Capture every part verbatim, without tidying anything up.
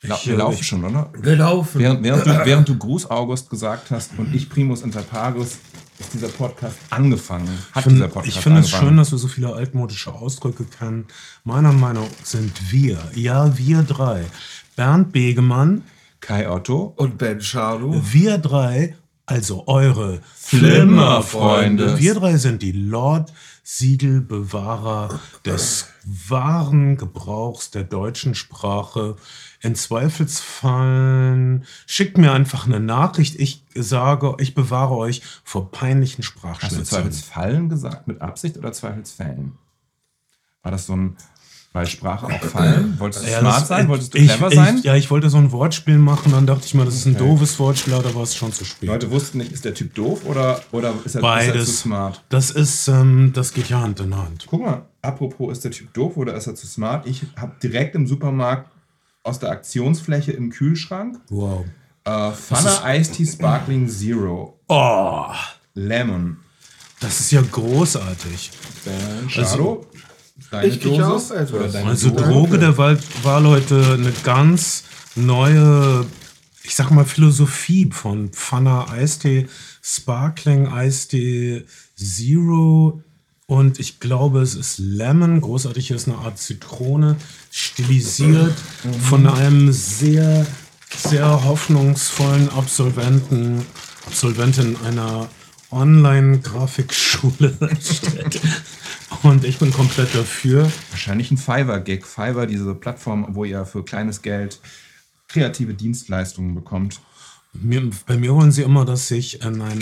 Ich, wir laufen ich, schon, oder? Wir laufen. Während, während, du, während du Gruß August gesagt hast und ich Primus inter pares, ist dieser Podcast angefangen. Hat find, dieser Podcast ich finde es angefangen. schön, dass wir so viele altmodische Ausdrücke kennen. Meiner Meinung nach sind wir, ja, wir drei. Bernd Begemann, Kai Otto und Ben Scharlow. Wir drei, also eure Flimmerfreunde. Wir drei sind die Lord-Siegel-Bewahrer des wahren Gebrauchs der deutschen Sprache. In Zweifelsfällen schickt mir einfach eine Nachricht. Ich sage, ich bewahre euch vor peinlichen Hast du Sprachschnitzen. Zweifelsfallen gesagt mit Absicht oder Zweifelsfällen? War das so ein, weil Sprache auch fallen? Wolltest du Ja, smart das- sein? Wolltest du ich, clever ich, sein? Ja, ich wollte so ein Wortspiel machen, dann dachte ich mal, das ist ein Okay. doofes Wortspiel, aber da war es schon zu spät. Leute wussten nicht, ist der Typ doof oder, oder ist, er, ist er Beides. zu smart? Das ist, ähm, das geht ja Hand in Hand. Guck mal, apropos, ist der Typ doof oder ist er zu smart? Ich habe direkt im Supermarkt aus der Aktionsfläche im Kühlschrank Wow. äh, Fanta Iced Tea Sparkling Zero Oh, Lemon. das ist ja großartig. Ben Scharlow, deine Ich krieg Dosis auch etwas. oder deine Also Dosis? Droge der Wahl war, Leute, eine ganz neue, ich sag mal, Philosophie von Fanta Eistee, Sparkling Eistee Zero und ich glaube, es ist Lemon, großartig, hier ist eine Art Zitrone, stilisiert von einem sehr, sehr hoffnungsvollen Absolventen, Absolventin einer Online-Grafikschule. Und ich bin komplett dafür. Wahrscheinlich ein Fiverr-Gig. Fiverr, diese Plattform, wo ihr für kleines Geld kreative Dienstleistungen bekommt. Mir, bei mir wollen sie immer, dass ich in einen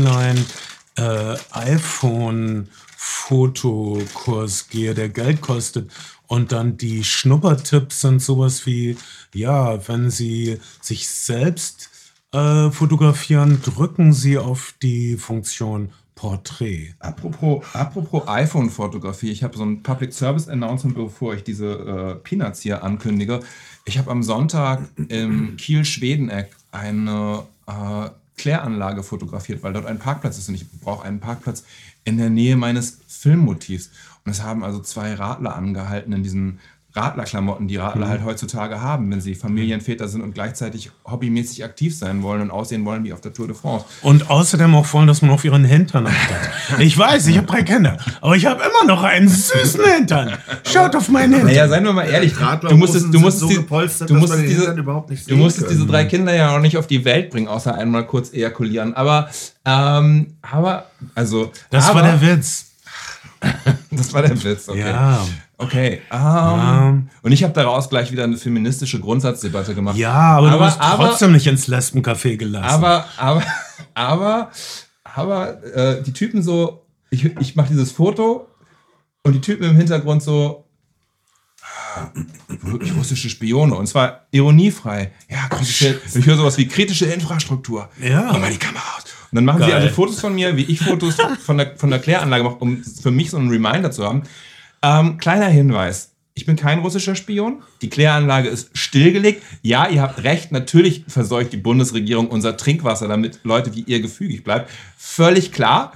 Online-iPhone-Fotokurs gehe, der Geld kostet. Und dann die Schnuppertipps sind sowas wie, ja, wenn Sie sich selbst äh, fotografieren, drücken Sie auf die Funktion Porträt. Apropos, apropos iPhone-Fotografie, ich habe so ein Public Service Announcement, bevor ich diese äh, Peanuts hier ankündige. Ich habe am Sonntag im Kiel-Schwedeneck eine äh, Kläranlage fotografiert, weil dort ein Parkplatz ist und ich brauche einen Parkplatz in der Nähe meines Filmmotivs. Und es haben also zwei Radler angehalten in diesen Radlerklamotten, die Radler mhm. halt heutzutage haben, wenn sie Familienväter sind und gleichzeitig hobbymäßig aktiv sein wollen und aussehen wollen wie auf der Tour de France. Und außerdem auch wollen, dass man auf ihren Hintern achtet. Ich weiß, ich habe drei Kinder, aber ich habe immer noch einen süßen Hintern. Schaut auf meinen Hintern. Naja, seien wir mal ehrlich, du musstest, du musstest, die, du musstest, diese, überhaupt nicht du musstest können. diese drei Kinder ja auch nicht auf die Welt bringen, außer einmal kurz ejakulieren. Aber, ähm, aber, also... Das aber, war der Witz. Das war der Witz, okay. Ja. Okay, ähm, Ja. und ich habe daraus gleich wieder eine feministische Grundsatzdebatte gemacht. Ja, aber, aber du bist aber, trotzdem nicht ins Lesbencafé gelassen. Aber, aber, aber, aber äh, die Typen so, ich, ich mache dieses Foto und die Typen im Hintergrund so, ah, wirklich russische Spione. Und zwar ironiefrei. Ja, kritische, ich höre sowas wie kritische Infrastruktur. Ja. Mach mal die Kamera aus. Und dann machen Geil. sie also Fotos von mir, wie ich Fotos von der, von der Kläranlage mache, um für mich so einen Reminder zu haben. Ähm, kleiner Hinweis. Ich bin kein russischer Spion. Die Kläranlage ist stillgelegt. Ja, ihr habt recht. Natürlich verseucht die Bundesregierung unser Trinkwasser, damit Leute wie ihr gefügig bleibt. Völlig klar.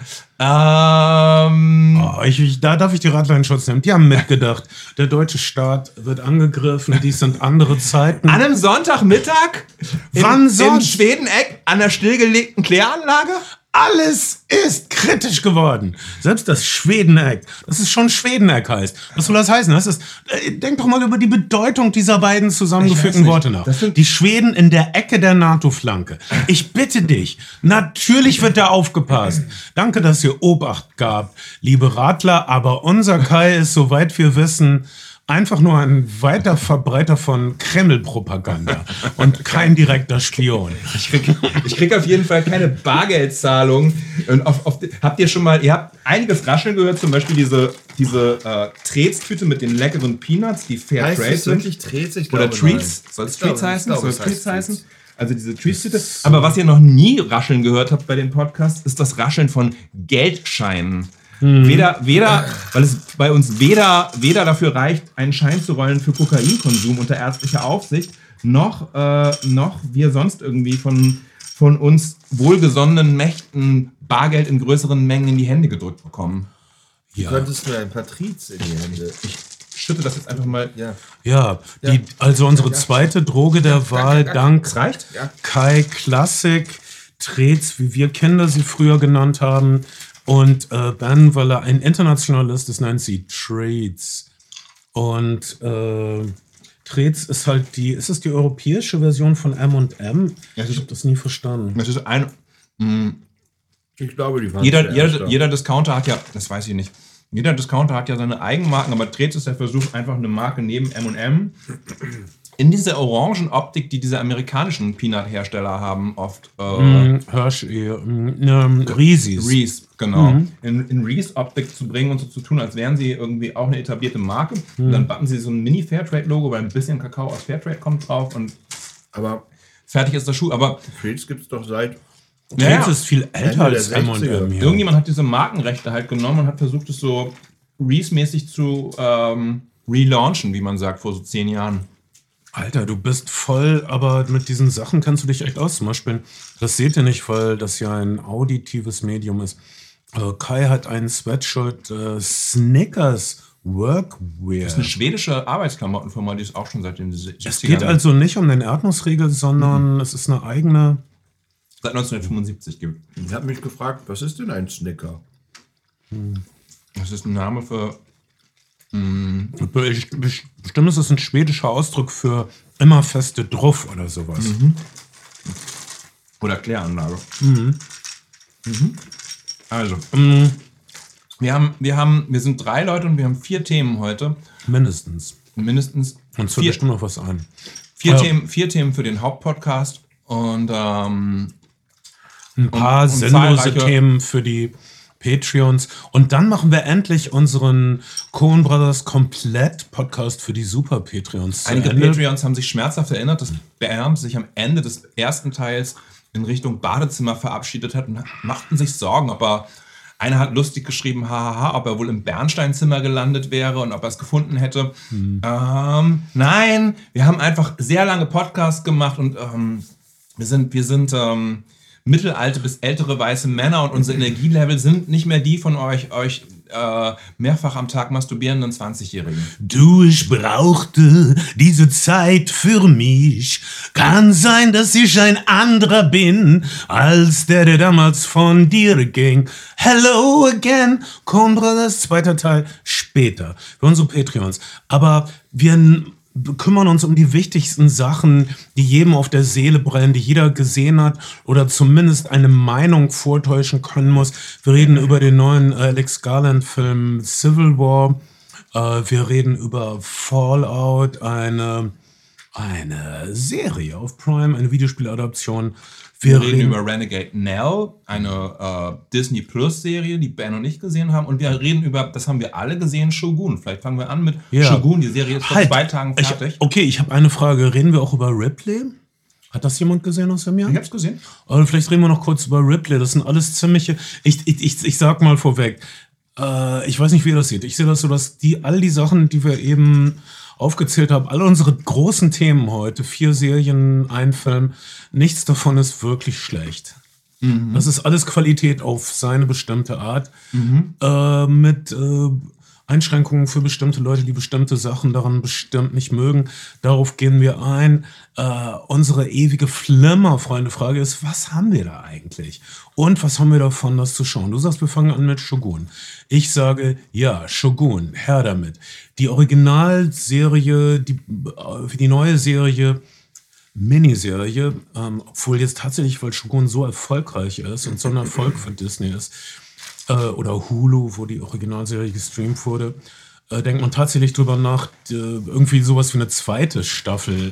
Ähm, Oh, ich, ich, da darf ich die Radler in Schutz nehmen. Die haben mitgedacht. Der deutsche Staat wird angegriffen. Dies sind andere Zeiten. An einem Sonntagmittag? Wann in, sonst? In Schwedeneck an der stillgelegten Kläranlage? Alles ist kritisch geworden. Selbst das Schwedeneck, das ist schon Schwedeneck heißt. Was soll das heißen? Das ist, äh, denk doch mal über die Bedeutung dieser beiden zusammengefügten nicht. Worte nach. Das sind- Die Schweden in der Ecke der NATO-Flanke. Ich bitte dich, natürlich wird da aufgepasst. Danke, dass ihr Obacht gabt, liebe Radler, aber unser Kai ist, soweit wir wissen, einfach nur ein weiter Verbreiter von Kreml-Propaganda und kein direkter Spion. Ich krieg, ich krieg auf jeden Fall keine Bargeldzahlung. Und auf, auf, habt ihr schon mal, ihr habt einiges rascheln gehört, zum Beispiel diese, diese äh, Treats-Tüte mit den leckeren Peanuts, die Fair Heißt Trade es sind. wirklich Treats? Ich Oder glaube, Treats? nein. Soll es Ich glaube, Treats ich heißen? glaube, Soll es es Treats heißt heißen? Treats. Also diese Treats-Tüte. Aber was ihr noch nie rascheln gehört habt bei den Podcasts, ist das Rascheln von Geldscheinen. Mhm. Weder, weder, weil es bei uns weder, weder dafür reicht, einen Schein zu rollen für Kokainkonsum unter ärztlicher Aufsicht, noch, äh, noch wir sonst irgendwie von, von uns wohlgesonnenen Mächten Bargeld in größeren Mengen in die Hände gedrückt bekommen. Du könntest mir ein paar Treats in die Hände. Ich schütte das jetzt einfach mal. Ja, Ja, Ja. die, also unsere Ja, ja. zweite Droge der Wahl, ja, ja. dank Das reicht? Ja. Kai Klassik, Trets, wie wir Kinder sie früher genannt haben, und äh, Ben, weil er ein Internationalist ist, nennt sie Trets. Und äh, Trets ist halt die, ist es die europäische Version von M und M? Ja, es Ich ist- habe das nie verstanden. Das ist ein. Mh, Ich glaube, die waren jeder, zuerst jeder, da. jeder Discounter hat ja, das weiß ich nicht. Jeder Discounter hat ja seine Eigenmarken, aber Trets ist der Versuch, einfach eine Marke neben M und M in diese orangen Optik, die diese amerikanischen Peanut-Hersteller haben, oft. Äh, Mm, Hershey, mm, ähm, Riesis. Reese, genau. In, in Reese-Optik zu bringen und so zu tun, als wären sie irgendwie auch eine etablierte Marke. Und dann backen sie so ein Mini-Fairtrade-Logo, weil ein bisschen Kakao aus Fairtrade kommt drauf und Aber fertig ist der Schuh. Aber Trades gibt es doch seit. Trets ja, ja. ist viel älter Ende als der M und sechziger. M hier. Irgendjemand hat diese Markenrechte halt genommen und hat versucht, es so Reese-mäßig zu ähm, relaunchen, wie man sagt, vor so zehn Jahren. Alter, du bist voll, aber mit diesen Sachen kannst du dich echt aus. Zum Beispiel, das seht ihr nicht, weil das ja ein auditives Medium ist. Äh, Kai hat einen Sweatshirt, äh, Snickers Workwear. Das ist eine schwedische Arbeitsklamottenfirma, die ist auch schon seit den siebzigern. Es geht also nicht um den Erdnussriegel, sondern es ist eine eigene. seit neunzehnhundertfünfundsiebzig gibt. Ich habe mich gefragt, was ist denn ein Snicker? Das ist ein Name für. Ich, ich, bestimmt ist es ein schwedischer Ausdruck für immer feste Druff oder sowas. Oder Kläranlage. Also, Mhm. wir haben, wir haben, wir sind drei Leute und wir haben vier Themen heute. Mindestens. Mindestens Uns fällt vier, bestimmt noch was ein. vier, Ja. Themen, vier Themen für den Hauptpodcast und ähm, Ein paar und sinnlose zahlreiche- Themen für die Patreons. Und dann machen wir endlich unseren Coen Brothers komplett Podcast für die Super Patreons zu einige Ende. Patreons haben sich schmerzhaft erinnert, dass Bernd sich am Ende des ersten Teils in Richtung Badezimmer verabschiedet hat und machten sich Sorgen, ob er, einer hat lustig geschrieben, hahaha, ob er wohl im Bernsteinzimmer gelandet wäre und ob er es gefunden hätte. Ähm, nein, wir haben einfach sehr lange Podcasts gemacht und ähm, wir sind, wir sind ähm, mittelalte bis ältere weiße Männer und unsere Energielevel sind nicht mehr die von euch, euch äh, mehrfach am Tag masturbierenden zwanzigjährigen. Du, ich brauchte diese Zeit für mich. Kann sein, dass ich ein anderer bin, als der, der damals von dir ging. Hello again, Coen Brothers, zweiter Teil, später, für unsere Patreons. Aber wir n- kümmern uns um die wichtigsten Sachen, die jedem auf der Seele brennen, die jeder gesehen hat oder zumindest eine Meinung vortäuschen können muss. Wir reden über den neuen Alex Garland-Film Civil War. Äh, wir reden über Fallout, eine, eine Serie auf Prime, eine Videospieladaption. Wir reden über Renegade Nell, eine äh, Disney Plus Serie, die Ben und ich gesehen haben. Und wir reden über, das haben wir alle gesehen, Shogun. Vielleicht fangen wir an mit Ja. Shogun. Die Serie ist vor Halt, zwei Tagen ich, fertig. okay, ich habe eine Frage. Reden wir auch über Ripley? Hat das jemand gesehen aus dem Jahr? Ich hab's gesehen. Oder vielleicht reden wir noch kurz über Ripley. Das sind alles ziemliche. Ich, ich, ich, ich sag mal vorweg. Äh, ich weiß nicht, wie ihr das seht. Ich sehe das so, dass die all die Sachen, die wir eben aufgezählt haben, alle unsere großen Themen heute, vier Serien, ein Film, nichts davon ist wirklich schlecht. Das ist alles Qualität auf seine bestimmte Art. Äh, mit äh, Einschränkungen für bestimmte Leute, die bestimmte Sachen daran bestimmt nicht mögen. Darauf gehen wir ein. Äh, unsere ewige Flimmer-Freunde-Frage ist, was haben wir da eigentlich? Und was haben wir davon, das zu schauen? Du sagst, wir fangen an mit Shogun. Ich sage, ja, Shogun, her damit. Die Originalserie, die, äh, die neue Serie, Miniserie, ähm, obwohl jetzt tatsächlich, weil Shogun so erfolgreich ist und so ein Erfolg für Disney ist, äh, oder Hulu, wo die Originalserie gestreamt wurde, äh, denkt man tatsächlich drüber nach, äh, irgendwie sowas wie eine zweite Staffel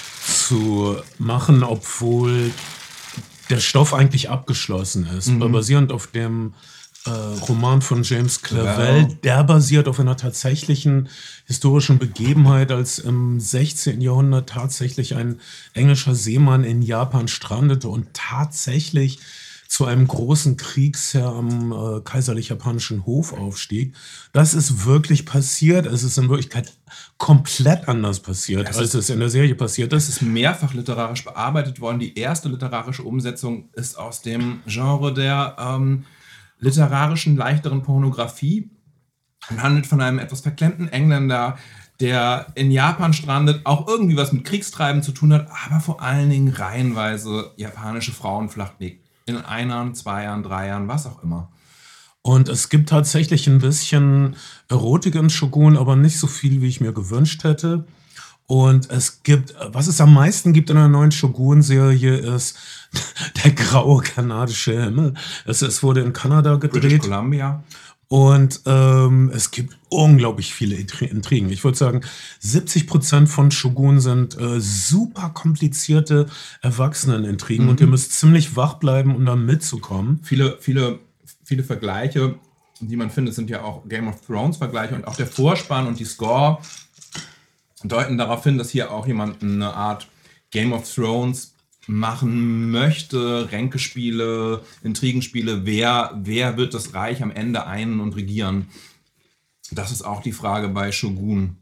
zu machen, obwohl der Stoff eigentlich abgeschlossen ist. Mhm. Basierend auf dem äh, Roman von James Clavell, wow. Der basiert auf einer tatsächlichen historischen Begebenheit, als im sechzehnten Jahrhundert tatsächlich ein englischer Seemann in Japan strandete und tatsächlich zu einem großen Kriegsherr am äh, kaiserlich-japanischen Hof aufstieg. Das ist wirklich passiert. Es ist in Wirklichkeit komplett anders passiert, das als ist, es in der Serie passiert ist. Es ist mehrfach literarisch bearbeitet worden. Die erste literarische Umsetzung ist aus dem Genre der ähm, literarischen, leichteren Pornografie und handelt von einem etwas verklemmten Engländer, der in Japan strandet, auch irgendwie was mit Kriegstreiben zu tun hat, aber vor allen Dingen reihenweise japanische Frauen flachlegt. In ein Jahren, zwei Jahren, drei Jahren, was auch immer. Und es gibt tatsächlich ein bisschen Erotik in Shogun, aber nicht so viel, wie ich mir gewünscht hätte. Und es gibt, was es am meisten gibt in der neuen Shogun-Serie, ist der graue kanadische Himmel. Es, es wurde in Kanada British gedreht. Columbia. Und ähm, es gibt unglaublich viele Intrigen. Ich würde sagen, siebzig Prozent von Shogun sind äh, super komplizierte Erwachsenenintrigen. Mhm. Und ihr müsst ziemlich wach bleiben, um da mitzukommen. Viele, viele, viele Vergleiche, die man findet, sind ja auch Game of Thrones Vergleiche. Und auch der Vorspann und die Score deuten darauf hin, dass hier auch jemand eine Art Game of Thrones machen möchte, Ränkespiele, Intrigenspiele, wer, wer wird das Reich am Ende ein- und regieren? Das ist auch die Frage bei Shogun.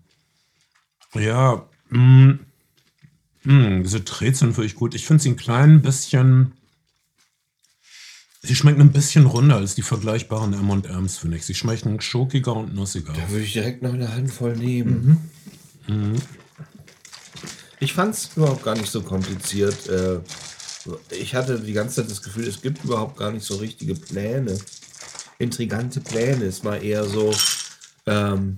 Ja, mh, mh, diese Trades sind wirklich gut. Ich finde sie ein klein bisschen, sie schmecken ein bisschen runder als die vergleichbaren M und M's, finde ich. Sie schmecken schokiger und nussiger. Da würde ich direkt noch eine Handvoll nehmen. Mhm. Mhm. Ich fand es überhaupt gar nicht so kompliziert. Ich hatte die ganze Zeit das Gefühl, es gibt überhaupt gar nicht so richtige Pläne. Intrigante Pläne. Es war eher so, ähm,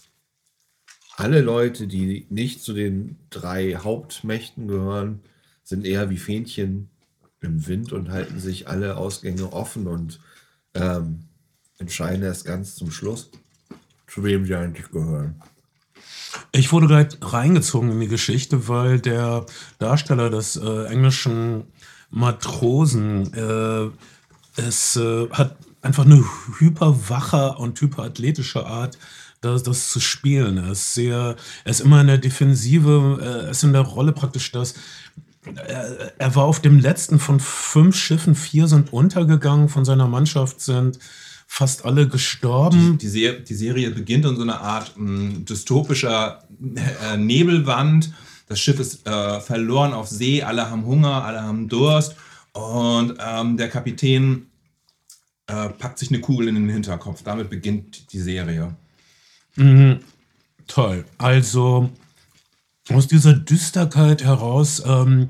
alle Leute, die nicht zu den drei Hauptmächten gehören, sind eher wie Fähnchen im Wind und halten sich alle Ausgänge offen und ähm, entscheiden erst ganz zum Schluss, zu wem sie eigentlich gehören. Ich wurde gleich reingezogen in die Geschichte, weil der Darsteller des äh, englischen Matrosen äh, es äh, hat einfach eine hyperwache und hyperathletische Art, das, das zu spielen. Er ist sehr, er ist immer in der Defensive, er ist in der Rolle praktisch das. Er, er war auf dem letzten von fünf Schiffen, vier sind untergegangen, von seiner Mannschaft sind fast alle gestorben. Die, die, Serie, die Serie beginnt in so einer Art mh, dystopischer äh, Nebelwand. Das Schiff ist äh, verloren auf See, alle haben Hunger, alle haben Durst. Und ähm, der Kapitän äh, packt sich eine Kugel in den Hinterkopf. Damit beginnt die Serie. Mhm. Toll. Also aus dieser Düsterkeit heraus ähm,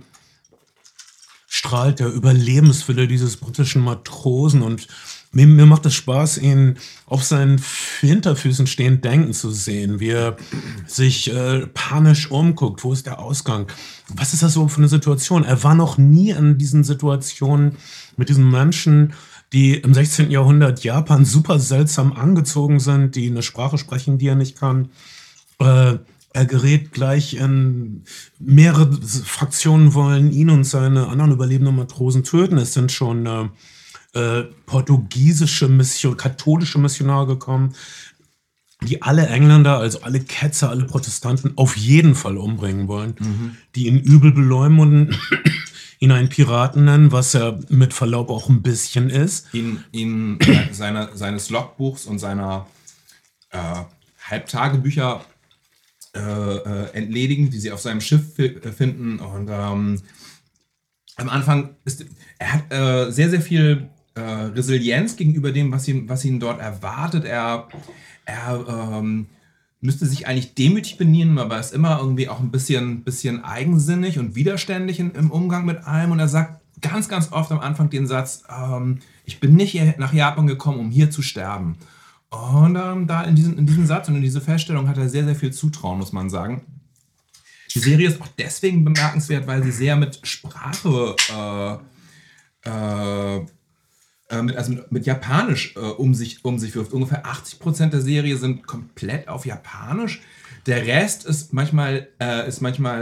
strahlt der Überlebenswille dieses britischen Matrosen und Mir, mir macht es Spaß, ihn auf seinen Hinterfüßen stehend denken zu sehen, wie er sich äh, panisch umguckt. Wo ist der Ausgang? Was ist das so für eine Situation? Er war noch nie in diesen Situationen mit diesen Menschen, die im sechzehnten Jahrhundert Japan super seltsam angezogen sind, die eine Sprache sprechen, die er nicht kann. Äh, er gerät gleich in mehrere Fraktionen wollen ihn und seine anderen überlebenden Matrosen töten. Es sind schon äh, Äh, portugiesische Mission, katholische Missionare gekommen, die alle Engländer, also alle Ketzer, alle Protestanten auf jeden Fall umbringen wollen, mhm. die ihn übel beleumunden, ihn einen Piraten nennen, was er mit Verlaub auch ein bisschen ist. Ihn, ihn äh, seine, seines Logbuchs und seiner äh, Halbtagebücher äh, äh, entledigen, die sie auf seinem Schiff fi- finden. Und ähm, am Anfang ist er hat äh, sehr, sehr viel Äh, Resilienz gegenüber dem, was ihn, was ihn dort erwartet. Er, er ähm, müsste sich eigentlich demütig benehmen, aber er ist immer irgendwie auch ein bisschen, bisschen eigensinnig und widerständig in, im Umgang mit allem. Und er sagt ganz, ganz oft am Anfang den Satz, ähm, ich bin nicht hier nach Japan gekommen, um hier zu sterben. Und ähm, da in diesem, in diesem Satz und in diese Feststellung hat er sehr, sehr viel Zutrauen, muss man sagen. Die Serie ist auch deswegen bemerkenswert, weil sie sehr mit Sprache äh, äh, Mit, also mit, mit Japanisch äh, um, sich, um sich wirft. Ungefähr achtzig Prozent der Serie sind komplett auf Japanisch. Der Rest ist manchmal, äh, ist manchmal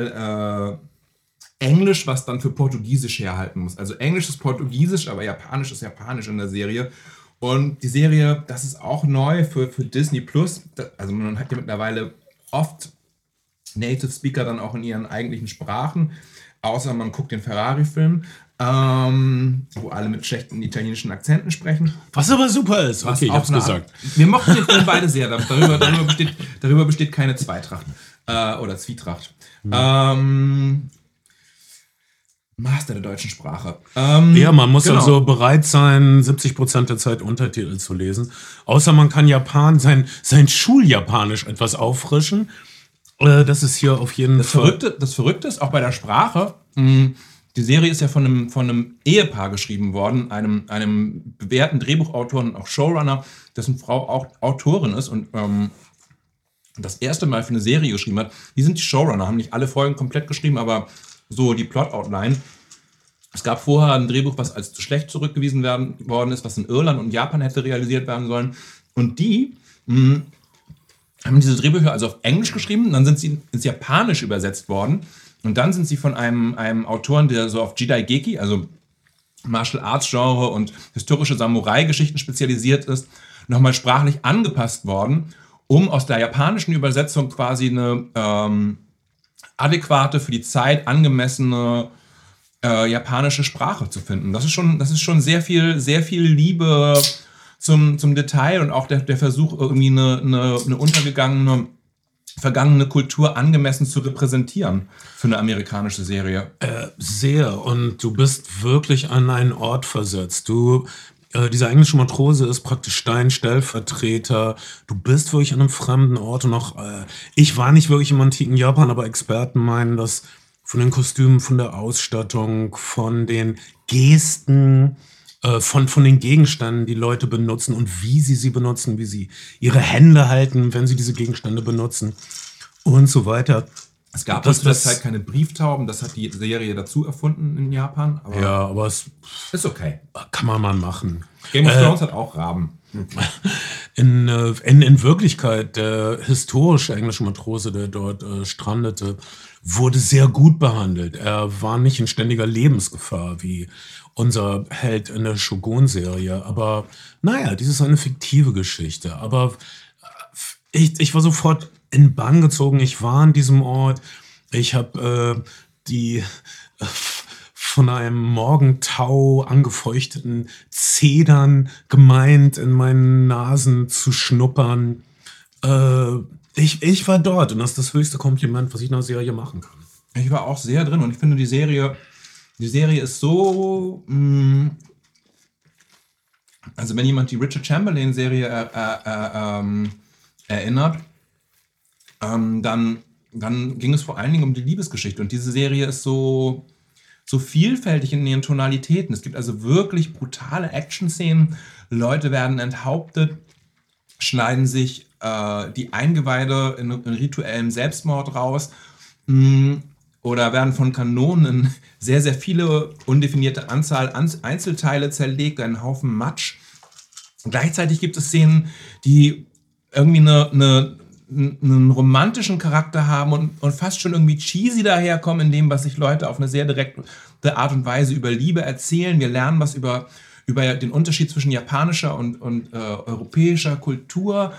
äh, Englisch, was dann für Portugiesisch herhalten muss. Also Englisch ist Portugiesisch, aber Japanisch ist Japanisch in der Serie. Und die Serie, das ist auch neu für, für Disney Plus. Also man hat ja mittlerweile oft Native Speaker dann auch in ihren eigentlichen Sprachen. Außer man guckt den Ferrari-Film. Ähm, wo alle mit schlechten italienischen Akzenten sprechen. Was aber super ist. Was okay, ich hab's gesagt. Art, wir mochten den Film beide sehr. Darüber, darüber, besteht, darüber besteht keine Zweitracht. Äh, oder Zwietracht. Mhm. Ähm, Master der deutschen Sprache. Ähm, ja, man muss genau. also bereit sein, siebzig Prozent der Zeit Untertitel zu lesen. Außer man kann Japan, sein, sein Schuljapanisch etwas auffrischen. Äh, das ist hier auf jeden das Fall. Verrückte, das Verrückte ist auch bei der Sprache. Mh, die Serie ist ja von einem, von einem Ehepaar geschrieben worden, einem, einem bewährten Drehbuchautor und auch Showrunner, dessen Frau auch Autorin ist und ähm, das erste Mal für eine Serie geschrieben hat. Die sind die Showrunner, haben nicht alle Folgen komplett geschrieben, aber so die Plot-Outline. Es gab vorher ein Drehbuch, was als zu schlecht zurückgewiesen werden, worden ist, was in Irland und Japan hätte realisiert werden sollen. Und die mh, haben diese Drehbücher also auf Englisch geschrieben, dann sind sie ins Japanisch übersetzt worden. Und dann sind sie von einem, einem Autoren, der so auf Jidaigeki, also Martial Arts Genre und historische Samurai-Geschichten spezialisiert ist, nochmal sprachlich angepasst worden, um aus der japanischen Übersetzung quasi eine ähm, adäquate, für die Zeit angemessene äh, japanische Sprache zu finden. Das ist schon, das ist schon sehr viel, sehr viel Liebe zum, zum Detail und auch der, der Versuch, irgendwie eine, eine, eine untergegangene, vergangene Kultur angemessen zu repräsentieren für eine amerikanische Serie. Äh, sehr. Und du bist wirklich an einen Ort versetzt. Du, äh, dieser englische Matrose ist praktisch dein Stellvertreter. Du bist wirklich an einem fremden Ort. Und auch, äh, ich war nicht wirklich im antiken Japan, aber Experten meinen, dass von den Kostümen, von der Ausstattung, von den Gesten, äh, von, von den Gegenständen, die Leute benutzen und wie sie sie benutzen, wie sie ihre Hände halten, wenn sie diese Gegenstände benutzen und so weiter. Es gab Das- zu der das- Zeit keine Brieftauben, das hat die Serie dazu erfunden in Japan. Aber Ja, aber es ist okay. kann man mal machen. Game of Äh, Thrones hat auch Raben. In, äh, in, in Wirklichkeit, der historische englische Matrose, der dort äh, strandete, wurde sehr gut behandelt. Er war nicht in ständiger Lebensgefahr wie unser Held in der Shogun-Serie. Aber naja, dies ist eine fiktive Geschichte. Aber äh, ich, ich war sofort in Bann gezogen. Ich war an diesem Ort. Ich habe äh, die äh, von einem Morgentau angefeuchteten Zedern gemeint, in meinen Nasen zu schnuppern. Äh, ich, ich war dort und das ist das höchste Kompliment, was ich in einer Serie machen kann. Ich war auch sehr drin und ich finde, die Serie, die Serie ist so. Mh, also, wenn jemand die Richard Chamberlain-Serie äh, äh, äh, ähm, erinnert, ähm, dann, dann ging es vor allen Dingen um die Liebesgeschichte. Und diese Serie ist so, so vielfältig in ihren Tonalitäten. Es gibt also wirklich brutale Action-Szenen. Leute werden enthauptet, schneiden sich äh, die Eingeweide in, in rituellem Selbstmord raus. Mh, oder werden von Kanonen in sehr, sehr viele undefinierte Anzahl an Einzelteile zerlegt, einen Haufen Matsch. Und gleichzeitig gibt es Szenen, die irgendwie eine, eine, einen romantischen Charakter haben und, und fast schon irgendwie cheesy daherkommen, in dem, was sich Leute auf eine sehr direkte Art und Weise über Liebe erzählen. Wir lernen was über, über den Unterschied zwischen japanischer und, und äh, europäischer Kultur.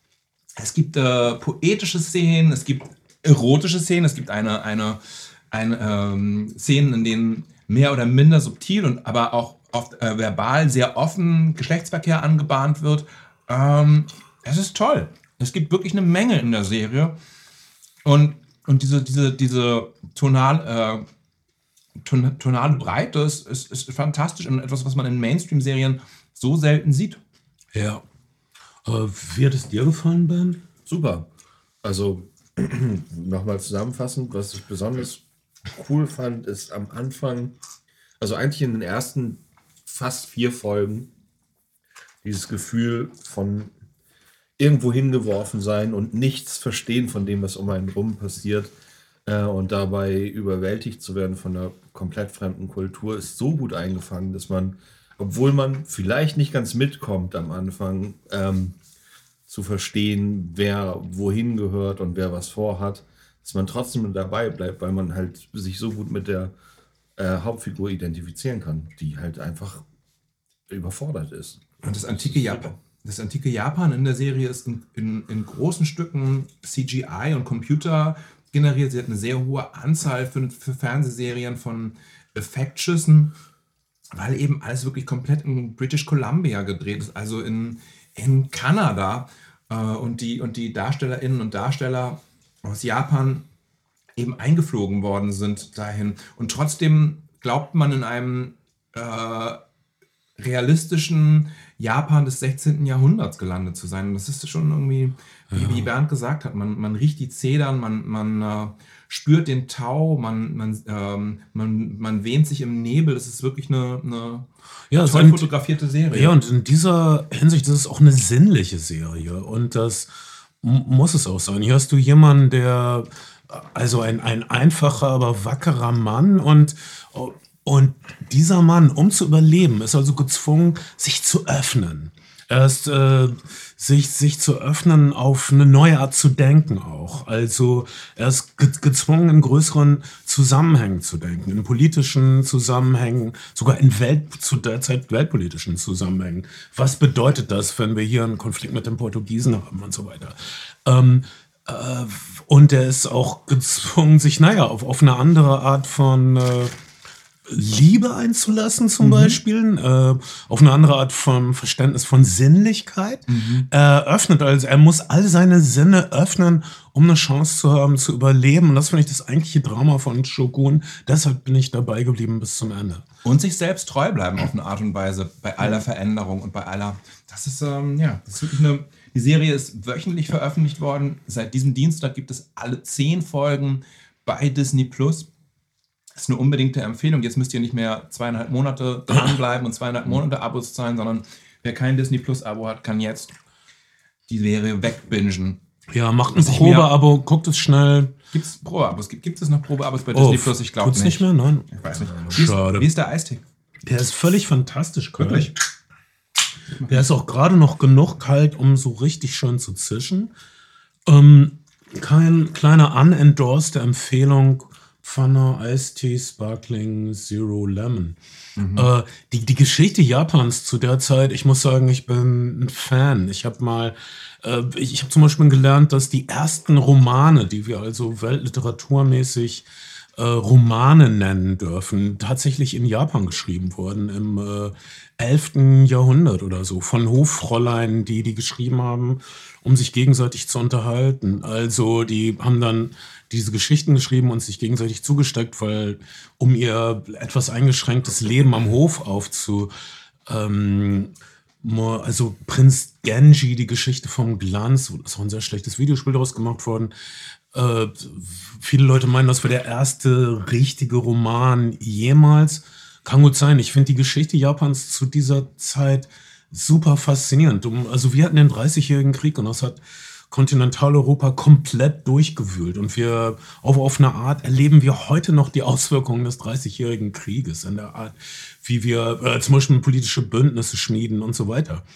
Es gibt äh, poetische Szenen, es gibt erotische Szenen, es gibt eine, eine, eine ähm, Szenen, in denen mehr oder minder subtil und aber auch oft äh, verbal sehr offen Geschlechtsverkehr angebahnt wird. Ähm, es ist toll. Es gibt wirklich eine Menge in der Serie. Und, und diese, diese, diese tonal, äh, ton, tonale Breite ist, ist, ist fantastisch und etwas, was man in Mainstream-Serien so selten sieht. Ja. Äh, wie hat es dir gefallen, Ben? Super. Also nochmal zusammenfassend, was ich besonders cool fand, ist am Anfang, also eigentlich in den ersten fast vier Folgen, dieses Gefühl von irgendwo hingeworfen sein und nichts verstehen von dem, was um einen rum passiert äh, und dabei überwältigt zu werden von einer komplett fremden Kultur, ist so gut eingefangen, dass man, obwohl man vielleicht nicht ganz mitkommt am Anfang, ähm, zu verstehen, wer wohin gehört und wer was vorhat, dass man trotzdem dabei bleibt, weil man halt sich so gut mit der äh, Hauptfigur identifizieren kann, die halt einfach überfordert ist. Und das antike Japan, das antike Japan in der Serie ist in, in, in großen Stücken C G I und Computer generiert. Sie hat eine sehr hohe Anzahl für, für Fernsehserien von Effektschüssen, weil eben alles wirklich komplett in British Columbia gedreht ist, also in, in Kanada. Äh, und, die, und die Darstellerinnen und Darsteller aus Japan eben eingeflogen worden sind dahin. Und trotzdem glaubt man in einem äh, realistischen Japan des sechzehnten. Jahrhunderts gelandet zu sein. Und das ist schon irgendwie, wie, Ja. wie Bernd gesagt hat, man, man riecht die Zedern, man, man äh, spürt den Tau, man, man, ähm, man, man wähnt sich im Nebel. Das ist wirklich eine, eine Ja, es toll ist ein- fotografierte Serie. Ja, und in dieser Hinsicht ist es auch eine sinnliche Serie. Und das m- muss es auch sein. Hier hast du jemanden, der, also ein, ein einfacher, aber wackerer Mann. Und, und dieser Mann, um zu überleben, ist also gezwungen, sich zu öffnen. Er ist, äh, sich, sich zu öffnen auf eine neue Art zu denken auch. Also er ist ge gezwungen, in größeren Zusammenhängen zu denken, in politischen Zusammenhängen, sogar in Welt, zu der Zeit weltpolitischen Zusammenhängen. Was bedeutet das, wenn wir hier einen Konflikt mit den Portugiesen haben und so weiter? Ähm, äh, und er ist auch gezwungen, sich, naja, auf, auf eine andere Art von äh, Liebe einzulassen zum Beispiel, äh, auf eine andere Art von Verständnis von Sinnlichkeit. Er öffnet also, er muss all seine Sinne öffnen, um eine Chance zu haben, zu überleben. Und das finde ich das eigentliche Drama von Shogun. Deshalb bin ich dabei geblieben bis zum Ende. Und sich selbst treu bleiben auf eine Art und Weise bei aller Veränderung und bei aller. Das ist, ähm, ja, das ist wirklich eine. Die Serie ist wöchentlich veröffentlicht worden. Seit diesem Dienstag gibt es alle zehn Folgen bei Disney Plus. Das ist eine unbedingte Empfehlung. Jetzt müsst ihr nicht mehr zweieinhalb Monate dranbleiben und zweieinhalb Monate Abos zahlen, sondern wer kein Disney Plus Abo hat, kann jetzt die Serie wegbingen. Ja, macht ein Was ich mir- Probeabo, guckt es schnell. Gibt es Probeabos? Gibt, gibt es noch Probeabos bei Oh, Disney Plus? Ich glaube tut's nicht. nicht mehr? Nein. Ich weiß nicht. Wie ist, Schade. wie ist der Eistee? Der ist völlig fantastisch kalt. Wirklich? Der ist auch gerade noch genug kalt, um so richtig schön zu zischen. Ähm, kein kleiner unendorste Empfehlung Pfanne Eistee Sparkling Zero Lemon. Äh, die, die Geschichte Japans zu der Zeit, ich muss sagen, ich bin ein Fan. Ich habe mal, äh, ich, ich habe zum Beispiel gelernt, dass die ersten Romane, die wir also weltliteraturmäßig äh, Romane nennen dürfen, tatsächlich in Japan geschrieben wurden, im äh, elften. Jahrhundert oder so, von Hoffräulein, die die geschrieben haben, um sich gegenseitig zu unterhalten. Also die haben dann diese Geschichten geschrieben und sich gegenseitig zugesteckt, weil um ihr etwas eingeschränktes Leben am Hof aufzu... Ähm, mo- also Prinz Genji, die Geschichte vom Glanz, ist auch ein sehr schlechtes Videospiel daraus gemacht worden. Äh, viele Leute meinen, das wäre der erste richtige Roman jemals. Kann gut sein. Ich finde die Geschichte Japans zu dieser Zeit super faszinierend. Um, also wir hatten den dreißigjährigen Krieg und das hat Kontinentaleuropa komplett durchgewühlt. Und wir auf, auf eine Art erleben wir heute noch die Auswirkungen des dreißigjährigen Krieges in der Art, wie wir äh, zum Beispiel politische Bündnisse schmieden und so weiter.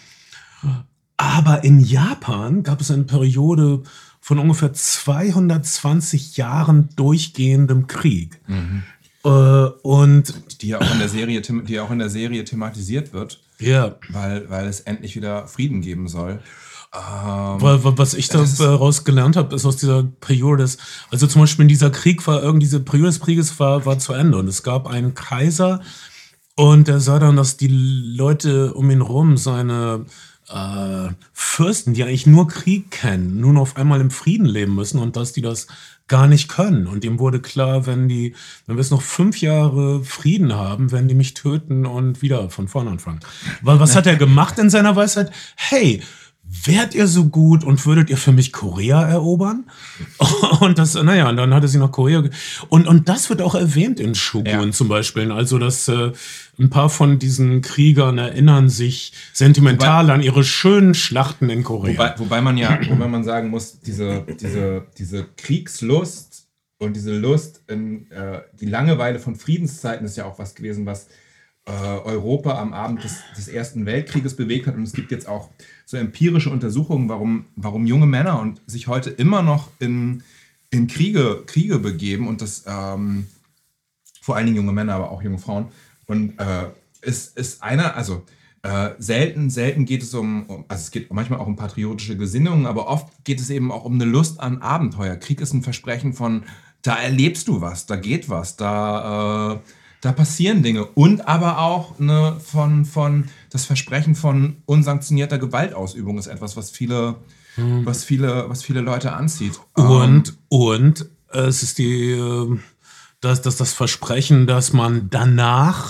Aber in Japan gab es eine Periode von ungefähr zweihundertzwanzig Jahren durchgehendem Krieg. Äh, und Die ja auch in der Serie, them- die ja auch in der Serie thematisiert wird, ja, weil, weil es endlich wieder Frieden geben soll. Ähm, weil, weil- was ich das ist- daraus gelernt habe, ist aus dieser Periode, des, also zum Beispiel dieser Krieg war, irgendwie diese Periode des Krieges war, war zu Ende und es gab einen Kaiser und der sah dann, dass die Leute um ihn rum, seine äh, Fürsten, die eigentlich nur Krieg kennen, nun auf einmal im Frieden leben müssen und dass die das gar nicht können. Und ihm wurde klar, wenn die, wenn wir jetzt noch fünf Jahre Frieden haben, werden die mich töten und wieder von vorne anfangen. Weil was hat er gemacht in seiner Weisheit? Hey, wärt ihr so gut und würdet ihr für mich Korea erobern? Und das, naja, und dann hatte sie nach Korea. ge- Und, und das wird auch erwähnt in Shogun Ja. zum Beispiel. Also, dass äh, ein paar von diesen Kriegern erinnern sich sentimental an ihre schönen Schlachten in Korea. Wobei, wobei man ja, wobei man sagen muss, diese, diese, diese Kriegslust und diese Lust in äh, die Langeweile von Friedenszeiten ist ja auch was gewesen, was äh, Europa am Abend des, des Ersten Weltkrieges bewegt hat. Und es gibt jetzt auch so empirische Untersuchungen, warum, warum junge Männer und sich heute immer noch in, in Kriege, Kriege begeben und das ähm, vor allen Dingen junge Männer, aber auch junge Frauen. Und äh, es ist einer, also Äh, selten, selten geht es um, um, also es geht manchmal auch um patriotische Gesinnungen, aber oft geht es eben auch um eine Lust an Abenteuer. Krieg ist ein Versprechen von, da erlebst du was, da geht was, da, äh, da passieren Dinge. Und aber auch eine von, von das Versprechen von unsanktionierter Gewaltausübung ist etwas, was viele, hm. was viele, was viele Leute anzieht. Und, ähm, und äh, es ist die, äh, das, das, das Versprechen, dass man danach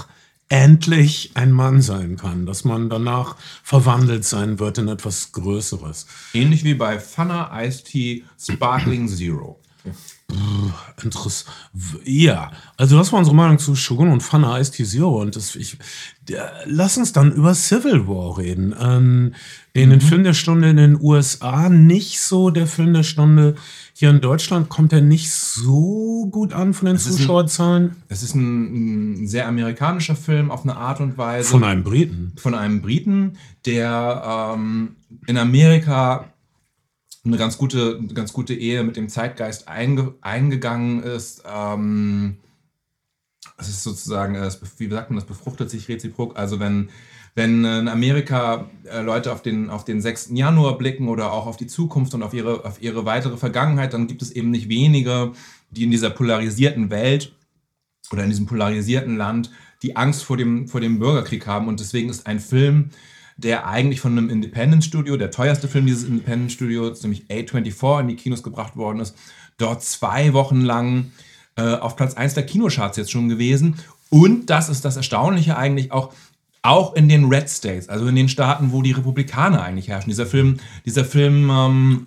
endlich ein Mann sein kann, dass man danach verwandelt sein wird in etwas Größeres. Ähnlich wie bei Fana Iced Tea Sparkling Zero. Interessant. Ja, also das war unsere Meinung zu Shogun und Fana Iced Tea Zero. Und das, ich, der, lass uns dann über Civil War reden. Ähm, den, den Film der Stunde in den U S A nicht so, der Film der Stunde hier in Deutschland kommt er nicht so gut an von den Es ist ein- Zuschauerzahlen. Es ist ein, ein sehr amerikanischer Film auf eine Art und Weise. Von einem Briten. von einem Briten, der ähm, in Amerika eine ganz gute, eine ganz gute Ehe mit dem Zeitgeist einge, eingegangen ist. Ähm, es ist sozusagen, es, wie sagt man, das befruchtet sich reziprok. Also wenn, wenn in Amerika äh, Leute auf den, auf den sechsten Januar blicken oder auch auf die Zukunft und auf ihre, auf ihre weitere Vergangenheit, dann gibt es eben nicht wenige, die in dieser polarisierten Welt oder in diesem polarisierten Land die Angst vor dem, vor dem Bürgerkrieg haben. Und deswegen ist ein Film, der eigentlich von einem Independent-Studio, der teuerste Film dieses Independent-Studios, nämlich A vierundzwanzig, in die Kinos gebracht worden ist, dort zwei Wochen lang äh, auf Platz eins der Kinocharts jetzt schon gewesen. Und das ist das Erstaunliche eigentlich auch, auch in den Red States, also in den Staaten, wo die Republikaner eigentlich herrschen. Dieser Film, dieser Film ähm,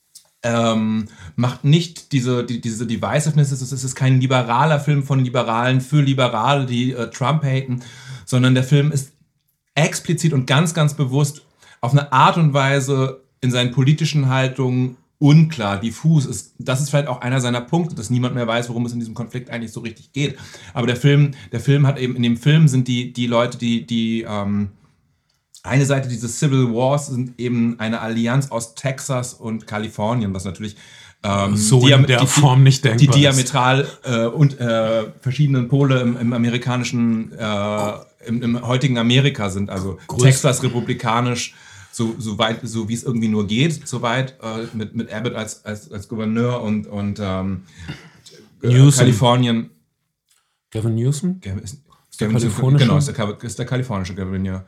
ähm, macht nicht diese, die, diese Divisiveness, es ist, es ist kein liberaler Film von Liberalen für Liberale, die äh, Trump haten, sondern der Film ist explizit und ganz, ganz bewusst auf eine Art und Weise in seinen politischen Haltungen unklar, diffus ist. Das ist vielleicht auch einer seiner Punkte, dass niemand mehr weiß, worum es in diesem Konflikt eigentlich so richtig geht. Aber der Film, der Film hat eben, in dem Film sind die, die Leute, die, die ähm, eine Seite dieses Civil Wars sind eben eine Allianz aus Texas und Kalifornien, was natürlich ähm, So in diam- der die, Form nicht denkbar die ist. diametral äh, und äh, verschiedenen Pole im, im amerikanischen, äh, im, im heutigen Amerika sind. Also Größ- Texas republikanisch, so, so weit, so wie es irgendwie nur geht, soweit äh, mit, mit Abbott als, als, als Gouverneur und, und ähm, äh, Newsom. Kalifornien. Gavin Newsom? Gavin ist, Ist der Gavin ist, kalifornische? genau, ist der, Ka- ist der kalifornische Gouverneur.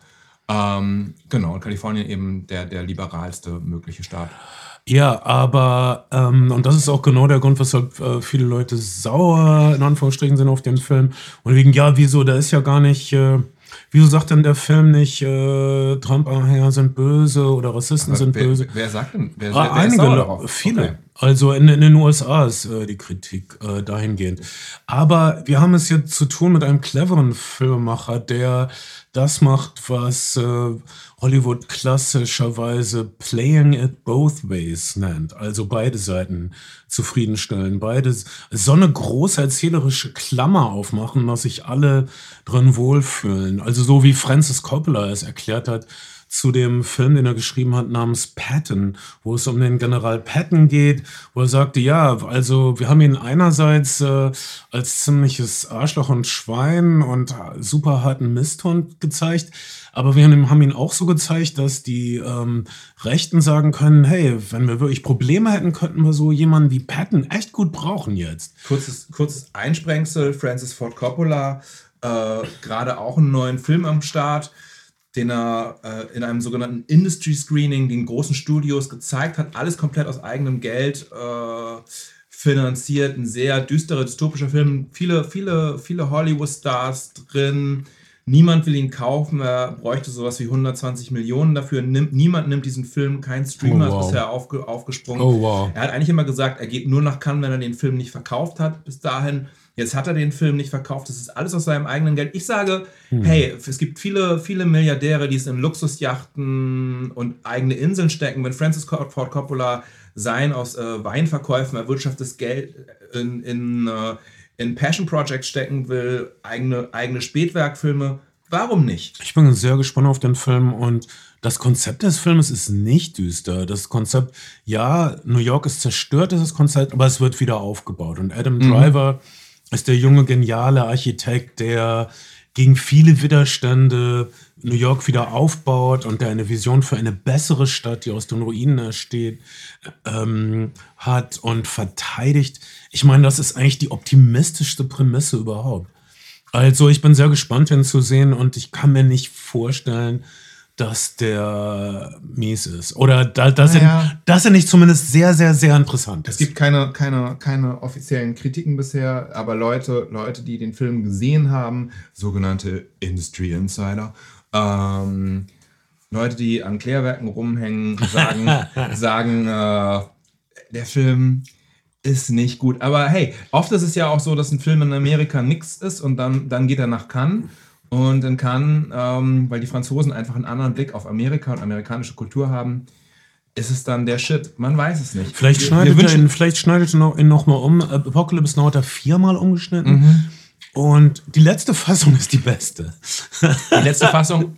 Ähm, genau, und Kalifornien eben der, der liberalste mögliche Staat. Ja, aber, ähm, und das ist auch genau der Grund, weshalb äh, viele Leute sauer, in Anführungsstrichen, sind auf den Film. Und wegen, ja, wieso, da ist ja gar nicht, äh, wieso sagt denn der Film nicht, äh, Trump-Anhänger sind böse oder Rassisten sind wer, böse? wer sagt denn? Wer, Ah, wer ist einige, sauer Le- darauf? viele. Okay. Also in, in den U S A ist äh, die Kritik äh, dahingehend. Aber wir haben es jetzt zu tun mit einem cleveren Filmemacher, der das macht, was äh, Hollywood klassischerweise Playing it both ways nennt. Also beide Seiten zufriedenstellen. Beide so eine große erzählerische Klammer aufmachen, dass sich alle drin wohlfühlen. Also so wie Francis Coppola es erklärt hat, zu dem Film, den er geschrieben hat, namens Patton, wo es um den General Patton geht, wo er sagte, ja, also wir haben ihn einerseits äh, als ziemliches Arschloch und Schwein und super harten Misthund gezeigt, aber wir haben ihn auch so gezeigt, dass die ähm, Rechten sagen können, hey, wenn wir wirklich Probleme hätten, könnten wir so jemanden wie Patton echt gut brauchen jetzt. Kurzes, kurzes Einsprengsel, Francis Ford Coppola, äh, gerade auch einen neuen Film am Start, den er äh, in einem sogenannten Industry Screening den großen Studios gezeigt hat. Alles komplett aus eigenem Geld äh, finanziert. Ein sehr düsterer, dystopischer Film. Viele, viele, viele Hollywood-Stars drin. Niemand will ihn kaufen. Er bräuchte sowas wie hundertzwanzig Millionen dafür. Nimmt, niemand nimmt diesen Film. Kein Streamer Oh, wow. ist bisher aufge, aufgesprungen. Oh, wow. Er hat eigentlich immer gesagt, er geht nur nach Cannes, wenn er den Film nicht verkauft hat. Bis dahin. Jetzt hat er den Film nicht verkauft. Das ist alles aus seinem eigenen Geld. Ich sage, hm. hey, es gibt viele, viele Milliardäre, die es in Luxusjachten und eigene Inseln stecken. Wenn Francis Ford Coppola sein aus äh, Weinverkäufen erwirtschaftetes Geld in, in, äh, in Passion Projects stecken will, eigene, eigene Spätwerkfilme, warum nicht? Ich bin sehr gespannt auf den Film und das Konzept des Films ist nicht düster. Das Konzept, ja, New York ist zerstört, ist das Konzept, aber es wird wieder aufgebaut. Und Adam Mhm. Driver ist der junge, geniale Architekt, der gegen viele Widerstände New York wieder aufbaut und der eine Vision für eine bessere Stadt, die aus den Ruinen entsteht, ähm, hat und verteidigt. Ich meine, das ist eigentlich die optimistischste Prämisse überhaupt. Also ich bin sehr gespannt, ihn zu sehen und ich kann mir nicht vorstellen, dass der mies ist. Oder da, dass, Naja. er, dass er nicht zumindest sehr, sehr, sehr interessant ist. Es gibt keine, keine, keine offiziellen Kritiken bisher, aber Leute, Leute, die den Film gesehen haben, sogenannte Industry Insider, ähm, Leute, die an Klärwerken rumhängen, sagen, sagen äh, der Film ist nicht gut. Aber hey, oft ist es ja auch so, dass ein Film in Amerika nix ist und dann, dann geht er nach Cannes. Und in Cannes, ähm, weil die Franzosen einfach einen anderen Blick auf Amerika und amerikanische Kultur haben, ist es dann der Shit. Man weiß es nicht. Vielleicht Wir- schneidet wir er wünschen- ihn, vielleicht schneidet er noch, ihn noch mal um. Apocalypse Now hat er viermal umgeschnitten. Mhm. Und die letzte Fassung ist die beste. Die letzte Fassung,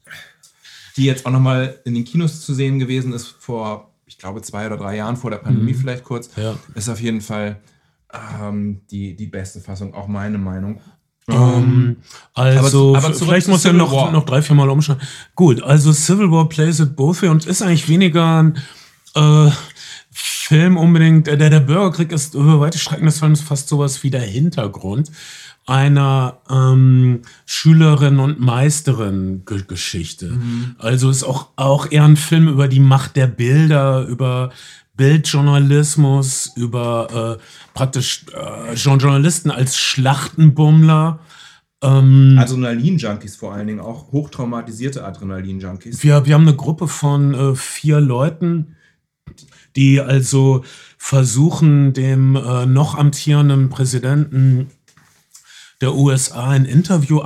die jetzt auch nochmal in den Kinos zu sehen gewesen ist, vor, ich glaube, zwei oder drei Jahren, vor der Pandemie vielleicht kurz, Ja. ist auf jeden Fall ähm, die, die beste Fassung, auch meine Meinung. Ähm, also, aber zurück vielleicht zu muss er Civil noch, War. noch drei, vier Mal umschneiden. Gut, also Civil War plays it both way und ist eigentlich weniger ein äh, Film unbedingt. Der, der Bürgerkrieg ist über weite Strecken des Films fast sowas wie der Hintergrund einer ähm, Schülerin- und Meisterin-Geschichte. Also ist auch, auch eher ein Film über die Macht der Bilder, über Bildjournalismus, über äh, praktisch äh, Journalisten als Schlachtenbummler. Ähm, Adrenalin-Junkies vor allen Dingen, auch hochtraumatisierte Adrenalin-Junkies. wir, wir haben eine Gruppe von äh, vier Leuten, die also versuchen, dem äh, noch amtierenden Präsidenten der U S A ein Interview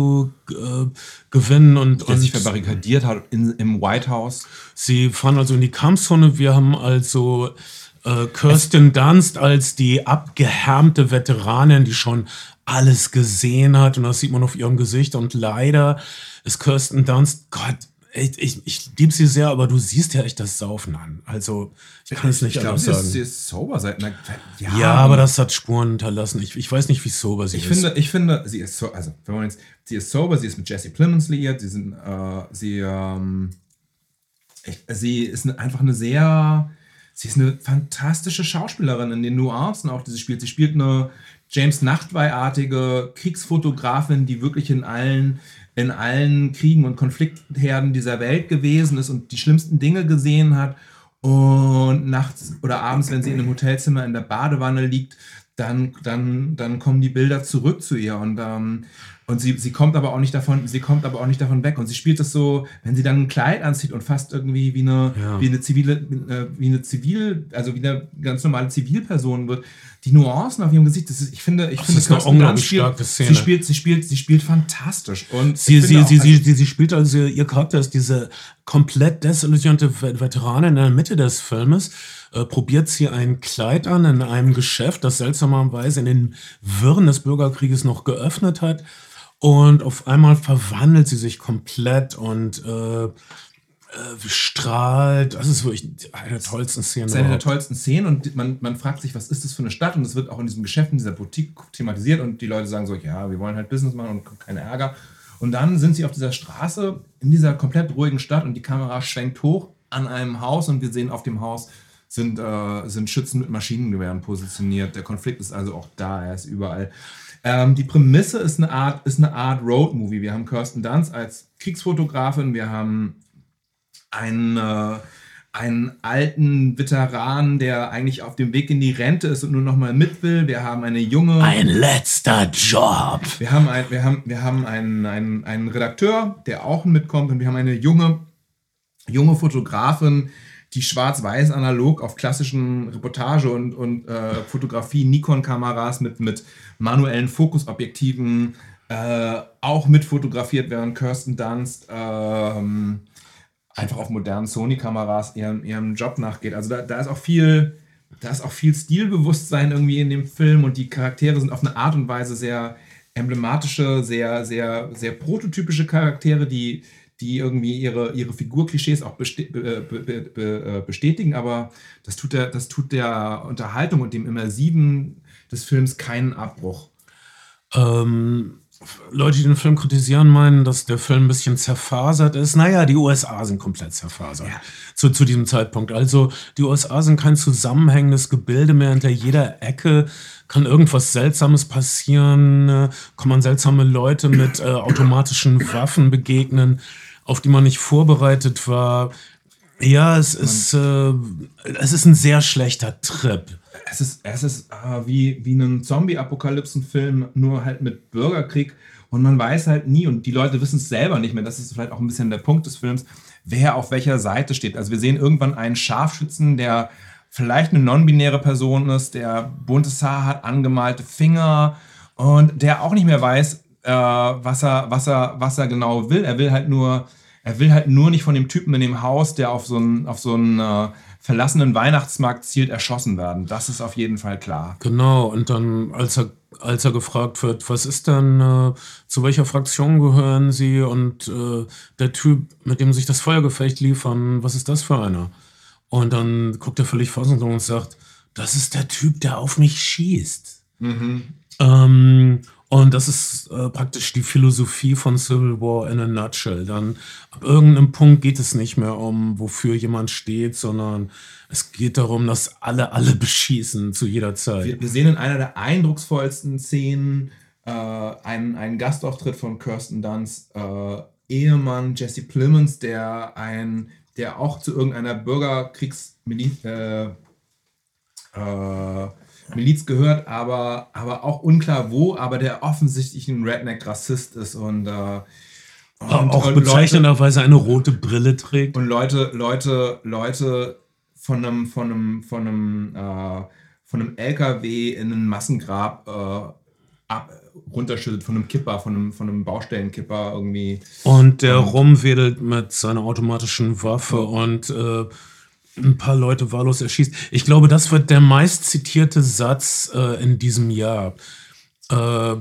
abzugewinnen und, Der sich und verbarrikadiert hat in, im White House. sie fahren also in die Kampfzone. Wir haben also äh, Kirsten Dunst als die abgehärmte Veteranin, die schon alles gesehen hat. Und das sieht man auf ihrem Gesicht. Und leider ist Kirsten Dunst, Gott, ich, ich, ich liebe sie sehr, aber du siehst ja echt das Saufen an. Also, ich kann es nicht Ich glaube, anders sie, ist- sagen. sie ist sober seit einer Jahren. Ja, aber das hat Spuren hinterlassen. Ich, ich weiß nicht, wie sober sie Ich ist. finde, ich finde, sie ist so, also wenn man jetzt, sie ist sober, sie ist mit Jesse Plemons liiert, sie sind, äh, sie, ähm, ich, sie ist eine, einfach eine sehr, sie ist eine fantastische Schauspielerin in den Nuancen auch, die sie spielt. Sie spielt eine James Nachtwey-artige Kriegsfotografin, die wirklich in allen, in allen Kriegen und Konfliktherden dieser Welt gewesen ist und die schlimmsten Dinge gesehen hat. Und nachts oder abends, wenn sie in einem Hotelzimmer in der Badewanne liegt, dann, dann, dann kommen die Bilder zurück zu ihr und, ähm, und sie, sie kommt aber auch nicht davon, sie kommt aber auch nicht davon weg. Und sie spielt das so, wenn sie dann ein Kleid anzieht und fast irgendwie wie eine, Ja. wie eine zivile, äh, wie eine Zivil, also wie eine ganz normale Zivilperson wird. Die Nuancen auf ihrem Gesicht, das ist, ich finde, ich Das finde, ist eine Kirsten unglaublich Dunst spielt- starke Szene. Sie spielt, sie spielt, sie spielt fantastisch. Und Sie, ich sie, finde sie, auch, sie, also- sie, sie spielt also, ihr Charakter ist diese komplett desillusionierte Ve- Veteranin in der Mitte des Filmes. Äh, probiert sie ein Kleid an in einem Geschäft, das seltsamerweise in den Wirren des Bürgerkrieges noch geöffnet hat. Und auf einmal verwandelt sie sich komplett und äh, äh, strahlt. Das ist wirklich eine der tollsten Szenen. Das ist eine der überhaupt. tollsten Szenen und man, man fragt sich, was ist das für eine Stadt? Und es wird auch in diesem Geschäft, in dieser Boutique thematisiert und die Leute sagen so, ja, wir wollen halt Business machen und keinen Ärger. Und dann sind sie auf dieser Straße, in dieser komplett ruhigen Stadt und die Kamera schwenkt hoch an einem Haus und wir sehen auf dem Haus sind, äh, sind Schützen mit Maschinengewehren positioniert. Der Konflikt ist also auch da, er ist überall. Ähm, die Prämisse ist eine Art, ist eine Art Road-Movie. Wir haben Kirsten Dunst als Kriegsfotografin, wir haben einen, äh, einen alten Veteran, der eigentlich auf dem Weg in die Rente ist und nur noch mal mit will. Wir haben eine junge... Ein letzter Job. Wir haben, ein, wir haben, wir haben einen, einen, einen Redakteur, der auch mitkommt und wir haben eine junge, junge Fotografin, die schwarz-weiß analog auf klassischen Reportage- und, und äh, Fotografie-Nikon-Kameras mit, mit manuellen Fokusobjektiven äh, auch mit fotografiert, während Kirsten Dunst ähm, einfach auf modernen Sony-Kameras ihrem, ihrem Job nachgeht. Also da, da ist auch viel... Da ist auch viel Stilbewusstsein irgendwie in dem Film und die Charaktere sind auf eine Art und Weise sehr emblematische, sehr, sehr, sehr prototypische Charaktere, die, die irgendwie ihre, ihre Figurklischees auch beste be be be bestätigen, aber das tut, der, das tut der Unterhaltung und dem Immersiven des Films keinen Abbruch. Ähm, Leute, die den Film kritisieren, meinen, dass der Film ein bisschen zerfasert ist. Naja, die U S A sind komplett zerfasert Ja. zu, zu diesem Zeitpunkt. Also die U S A sind kein zusammenhängendes Gebilde mehr. Hinter jeder Ecke kann irgendwas Seltsames passieren, äh, kann man seltsame Leute mit äh, automatischen Waffen begegnen. auf die man nicht vorbereitet war. Ja, es ist, äh, es ist ein sehr schlechter Trip. Es ist, es ist äh, wie, wie ein Zombie-Apokalypsen-Film, nur halt mit Bürgerkrieg. Und man weiß halt nie, und die Leute wissen es selber nicht mehr, das ist vielleicht auch ein bisschen der Punkt des Films, wer auf welcher Seite steht. Also wir sehen irgendwann einen Scharfschützen, der vielleicht eine non-binäre Person ist, der buntes Haar hat, angemalte Finger und der auch nicht mehr weiß, äh, was er, was er, was er genau will. Er will halt nur, er will halt nur nicht von dem Typen in dem Haus, der auf so einen, auf so einen äh, verlassenen Weihnachtsmarkt zielt, erschossen werden. Das ist auf jeden Fall klar. Genau, und dann, als er, als er gefragt wird, was ist denn, äh, zu welcher Fraktion gehören Sie? Und äh, der Typ, mit dem sich das Feuergefecht liefern, was ist das für einer? Und dann guckt er völlig fassungslos und sagt, das ist der Typ, der auf mich schießt. Mhm. Ähm, und das ist äh, praktisch die Philosophie von Civil War in a nutshell. Dann ab irgendeinem Punkt geht es nicht mehr um, wofür jemand steht, sondern es geht darum, dass alle alle beschießen zu jeder Zeit. Wir, wir sehen in einer der eindrucksvollsten Szenen äh, einen, einen Gastauftritt von Kirsten Dunst äh, Ehemann Jesse Plemons, der ein der auch zu irgendeiner Bürgerkriegsmiliz äh, äh, Miliz gehört, aber, aber auch unklar wo, aber der offensichtlich ein Redneck-Rassist ist und, äh, und auch und bezeichnenderweise Leute, eine rote Brille trägt. Und Leute, Leute, Leute von einem, von einem, von einem, äh, von einem L K W in ein Massengrab äh, ab, runterschüttet, von einem Kipper, von einem, von einem Baustellenkipper irgendwie. Und der und rumwedelt mit seiner automatischen Waffe ja. und äh, ein paar Leute wahllos erschießt. Ich glaube, das wird der meist zitierte Satz äh, in diesem Jahr. Äh,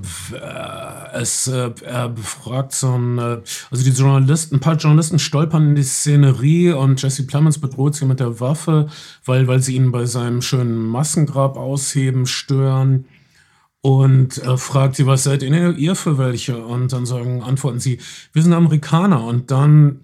es, äh, er befragt so ein, äh, also die Journalisten, ein paar Journalisten stolpern in die Szenerie und Jesse Plemons bedroht sie mit der Waffe, weil, weil sie ihn bei seinem schönen Massengrab ausheben stören. Und er fragt sie, was seid ihr, ihr für welche? Und dann sagen, antworten sie, wir sind Amerikaner. Und dann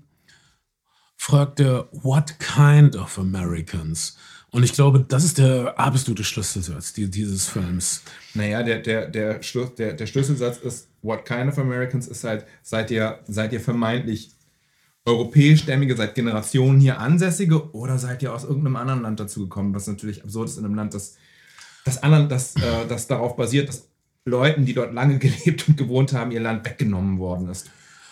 fragt er, what kind of Americans? Und ich glaube, das ist der absolute Schlüsselsatz dieses Films. Naja, der, der, der, Schluss, der, der Schlüsselsatz ist, what kind of Americans ist halt, seid ihr, seid ihr vermeintlich europäischstämmige, seit Generationen hier Ansässige oder seid ihr aus irgendeinem anderen Land dazugekommen? Was natürlich absurd ist in einem Land, das Das, anderen, das, äh, das darauf basiert, dass Leuten, die dort lange gelebt und gewohnt haben, ihr Land weggenommen worden ist.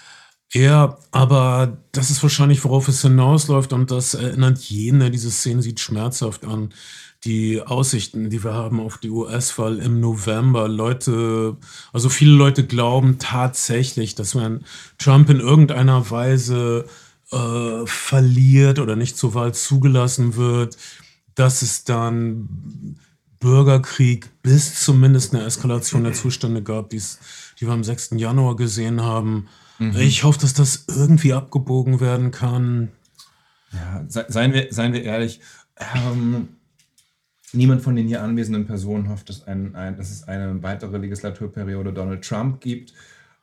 Ja, aber das ist wahrscheinlich, worauf es hinausläuft und das erinnert jeden, der diese Szene sieht, schmerzhaft an die Aussichten, die wir haben auf die U S-Wahl im November. Leute, also viele Leute glauben tatsächlich, dass wenn Trump in irgendeiner Weise äh, verliert oder nicht zur Wahl zugelassen wird, dass es dann Bürgerkrieg bis zumindest eine Eskalation der Zustände gab, die's, die wir am sechsten Januar gesehen haben. Mhm. Ich hoffe, dass das irgendwie abgebogen werden kann. Ja, se- seien wir, seien wir ehrlich, ähm, niemand von den hier anwesenden Personen hofft, dass, ein, ein, dass es eine weitere Legislaturperiode Donald Trump gibt.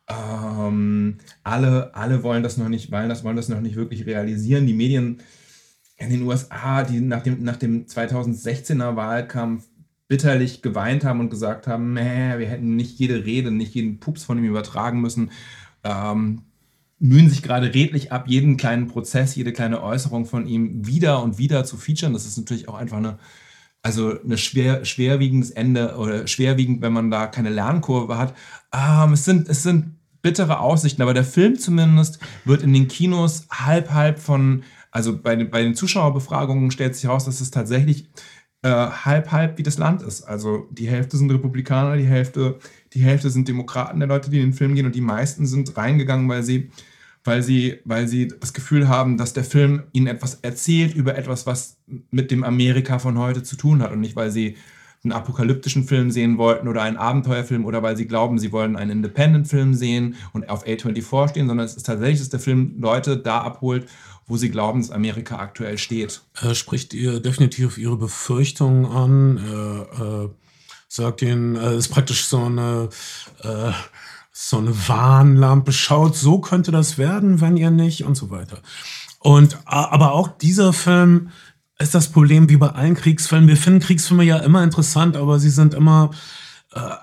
Ähm, alle, alle wollen das noch nicht, wollen das, wollen das noch nicht wirklich realisieren. Die Medien in den U S A, die nach dem, nach dem zweitausendsechzehner Wahlkampf bitterlich geweint haben und gesagt haben, meh, wir hätten nicht jede Rede, nicht jeden Pups von ihm übertragen müssen, ähm, mühen sich gerade redlich ab, jeden kleinen Prozess, jede kleine Äußerung von ihm wieder und wieder zu featuren. Das ist natürlich auch einfach eine, also eine schwer, schwerwiegendes Ende oder schwerwiegend, wenn man da keine Lernkurve hat. Ähm, es sind, es sind bittere Aussichten, aber der Film zumindest wird in den Kinos halb, halb von, also bei den, bei den Zuschauerbefragungen stellt sich heraus, dass es tatsächlich Äh, halb, halb wie das Land ist. Also die Hälfte sind Republikaner, die Hälfte, die Hälfte sind Demokraten der Leute, die in den Film gehen und die meisten sind reingegangen, weil sie, weil sie, weil sie das Gefühl haben, dass der Film ihnen etwas erzählt über etwas, was mit dem Amerika von heute zu tun hat und nicht, weil sie einen apokalyptischen Film sehen wollten oder einen Abenteuerfilm oder weil sie glauben, sie wollen einen Independent-Film sehen und auf A vierundzwanzig stehen, sondern es ist tatsächlich, dass der Film Leute da abholt, wo sie glauben, dass Amerika aktuell steht. Er spricht ihr definitiv ihre Befürchtungen an. Er äh, sagt ihnen, es äh, ist praktisch so eine, äh, so eine Warnlampe. Schaut, so könnte das werden, wenn ihr nicht und so weiter. Und aber auch dieser Film ist das Problem wie bei allen Kriegsfilmen. Wir finden Kriegsfilme ja immer interessant, aber sie sind immer äh,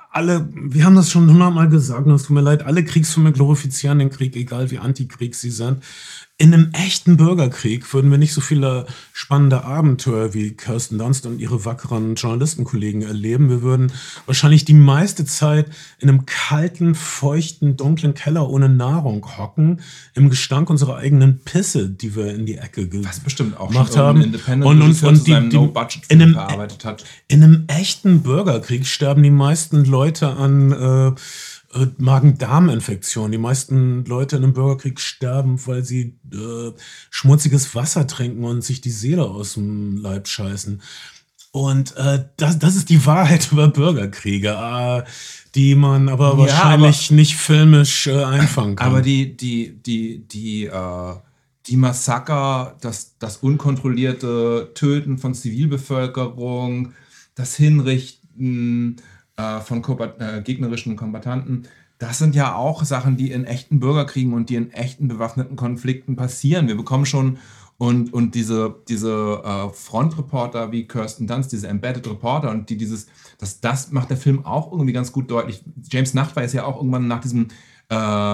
alle, wir haben das schon hundertmal gesagt, und es tut mir leid, alle Kriegsfilme glorifizieren den Krieg, egal wie Antikrieg sie sind. In einem echten Bürgerkrieg würden wir nicht so viele spannende Abenteuer wie Kirsten Dunst und ihre wackeren Journalistenkollegen erleben. Wir würden wahrscheinlich die meiste Zeit in einem kalten, feuchten, dunklen Keller ohne Nahrung hocken, im Gestank unserer eigenen Pisse, die wir in die Ecke Was bestimmt auch gemacht schon haben. Independent Und, und, und die, die, die, No-Budget-Film in, einem, verarbeitet hat. in einem echten Bürgerkrieg sterben die meisten Leute an äh, Magen-Darm-Infektion. Die meisten Leute in einem Bürgerkrieg sterben, weil sie äh, schmutziges Wasser trinken und sich die Seele aus dem Leib scheißen. Und äh, das, das ist die Wahrheit über Bürgerkriege, äh, die man aber Ja, wahrscheinlich nicht filmisch äh, einfangen kann. Aber die, die, die, die, äh, die Massaker, das, das unkontrollierte Töten von Zivilbevölkerung, das Hinrichten äh, von Kombat- äh, gegnerischen Kombattanten, das sind ja auch Sachen, die in echten Bürgerkriegen und die in echten bewaffneten Konflikten passieren. Wir bekommen schon und, und diese, diese äh, Frontreporter wie Kirsten Dunst, diese Embedded Reporter und die dieses, das, das macht der Film auch irgendwie ganz gut deutlich. James Nachtwey ist ja auch irgendwann nach diesem äh,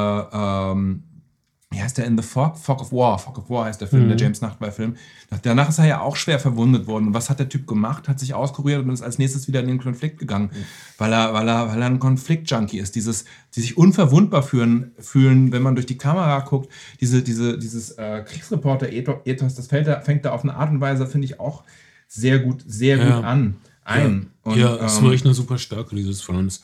ähm, wie heißt der in The Fog? Fog of War. Fog of War heißt der Film, mhm. der James Nachtwey-Film. Danach ist er ja auch schwer verwundet worden. Und was hat der Typ gemacht? Hat sich auskuriert und ist als nächstes wieder in den Konflikt gegangen. Mhm. Weil er, weil er, weil er ein Konflikt-Junkie ist. Dieses, die sich unverwundbar fühlen, fühlen, wenn man durch die Kamera guckt. Diese, diese, dieses äh, Kriegsreporter-Ethos, das fällt da, fängt da auf eine Art und Weise, finde ich, auch sehr gut, sehr ja. gut an. Ein. Ja, und, ja das ähm, war echt eine super Stärke dieses Films.